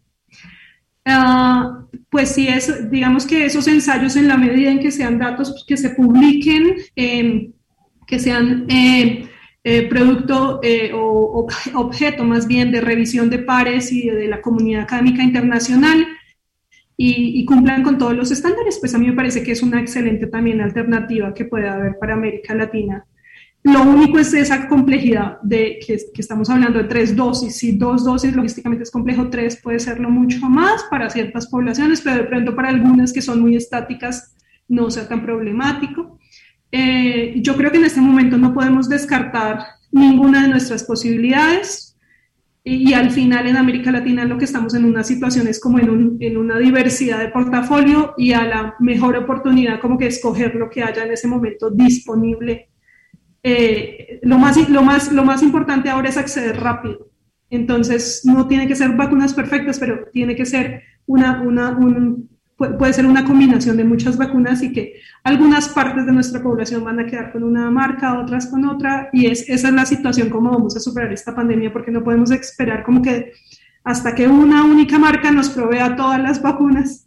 Pues sí, digamos que esos ensayos, en la medida en que sean datos que se publiquen, que sean producto o objeto más bien de revisión de pares y de la comunidad académica internacional, y cumplan con todos los estándares, pues a mí me parece que es una excelente también alternativa que puede haber para América Latina. Lo único es esa complejidad de que estamos hablando de 3 dosis. Si 2 dosis logísticamente es complejo, 3 puede serlo mucho más para ciertas poblaciones, pero de pronto para algunas que son muy estáticas no sea tan problemático. Yo creo que en este momento no podemos descartar ninguna de nuestras posibilidades, y al final en América Latina lo que estamos en una situación es como en una diversidad de portafolio, y a la mejor oportunidad como que escoger lo que haya en ese momento disponible. Lo más importante ahora es acceder rápido. Entonces no tiene que ser vacunas perfectas, pero tiene que ser puede ser una combinación de muchas vacunas, y que algunas partes de nuestra población van a quedar con una marca, otras con otra, y esa es la situación como vamos a superar esta pandemia, porque no podemos esperar como que hasta que una única marca nos provea todas las vacunas,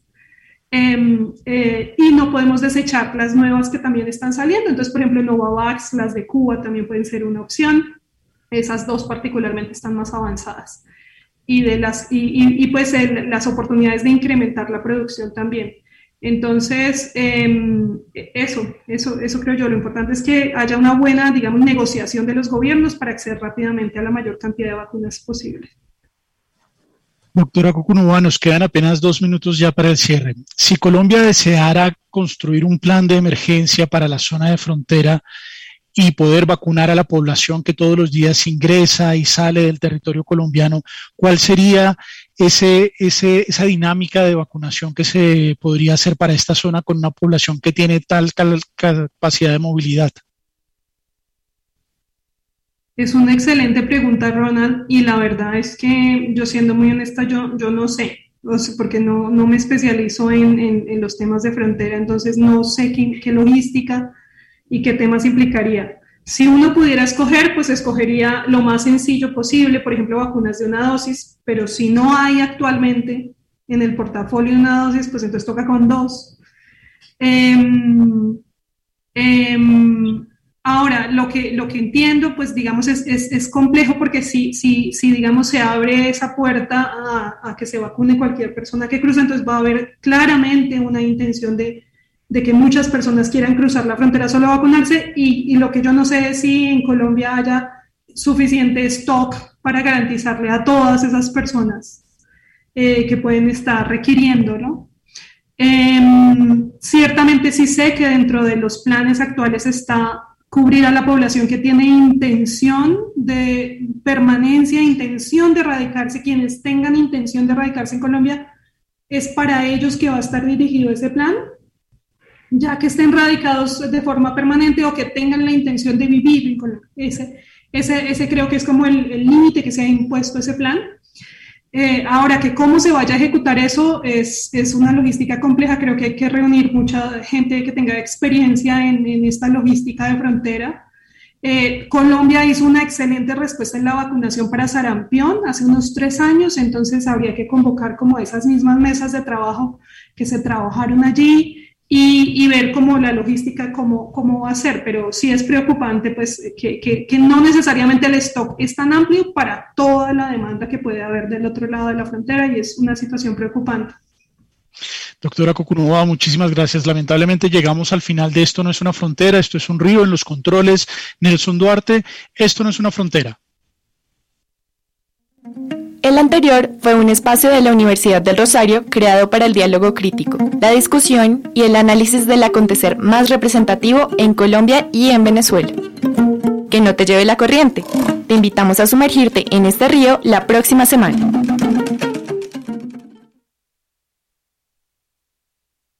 y no podemos desechar las nuevas que también están saliendo. Entonces, por ejemplo, Novavax, las de Cuba también pueden ser una opción. Esas dos particularmente están más avanzadas, y pues las oportunidades de incrementar la producción también. Entonces, eso creo yo. Lo importante es que haya una buena, digamos, negociación de los gobiernos para acceder rápidamente a la mayor cantidad de vacunas posible. Doctora Cucunúa, nos quedan apenas 2 minutos ya para el cierre. Si Colombia deseara construir un plan de emergencia para la zona de frontera y poder vacunar a la población que todos los días ingresa y sale del territorio colombiano, ¿cuál sería esa dinámica de vacunación que se podría hacer para esta zona con una población que tiene tal capacidad de movilidad? Es una excelente pregunta, Ronald, y la verdad es que yo, siendo muy honesta, yo no sé, porque no me especializo en los temas de frontera, entonces no sé qué logística y qué temas implicaría. Si uno pudiera escoger, pues escogería lo más sencillo posible, por ejemplo, vacunas de una dosis, pero si no hay actualmente en el portafolio una dosis, pues entonces toca con 2. Ahora, lo que entiendo, pues digamos, es complejo, porque si digamos se abre esa puerta a que se vacune cualquier persona que cruza, entonces va a haber claramente una intención de que muchas personas quieran cruzar la frontera solo a vacunarse, y lo que yo no sé es si en Colombia haya suficiente stock para garantizarle a todas esas personas que pueden estar requiriendo, ¿no? Ciertamente sí sé que dentro de los planes actuales está cubrir a la población que tiene intención de permanencia, intención de radicarse. Quienes tengan intención de radicarse en Colombia, es para ellos que va a estar dirigido ese plan, ya que estén radicados de forma permanente o que tengan la intención de vivir en Colombia. Ese creo que es como el límite que se ha impuesto ese plan. Ahora, que cómo se vaya a ejecutar eso es una logística compleja. Creo que hay que reunir mucha gente que tenga experiencia en esta logística de frontera. Colombia hizo una excelente respuesta en la vacunación para sarampión hace unos 3 años, entonces habría que convocar como esas mismas mesas de trabajo que se trabajaron allí, y ver cómo la logística, cómo va a ser. Pero sí es preocupante, pues, que no necesariamente el stock es tan amplio para toda la demanda que puede haber del otro lado de la frontera, y es una situación preocupante. Doctora Cucunova, muchísimas gracias. Lamentablemente llegamos al final de Esto no es una frontera, esto es un río. En los controles, Nelson Duarte, esto no es una frontera. El anterior fue un espacio de la Universidad del Rosario creado para el diálogo crítico, la discusión y el análisis del acontecer más representativo en Colombia y en Venezuela. Que no te lleve la corriente. Te invitamos a sumergirte en este río la próxima semana.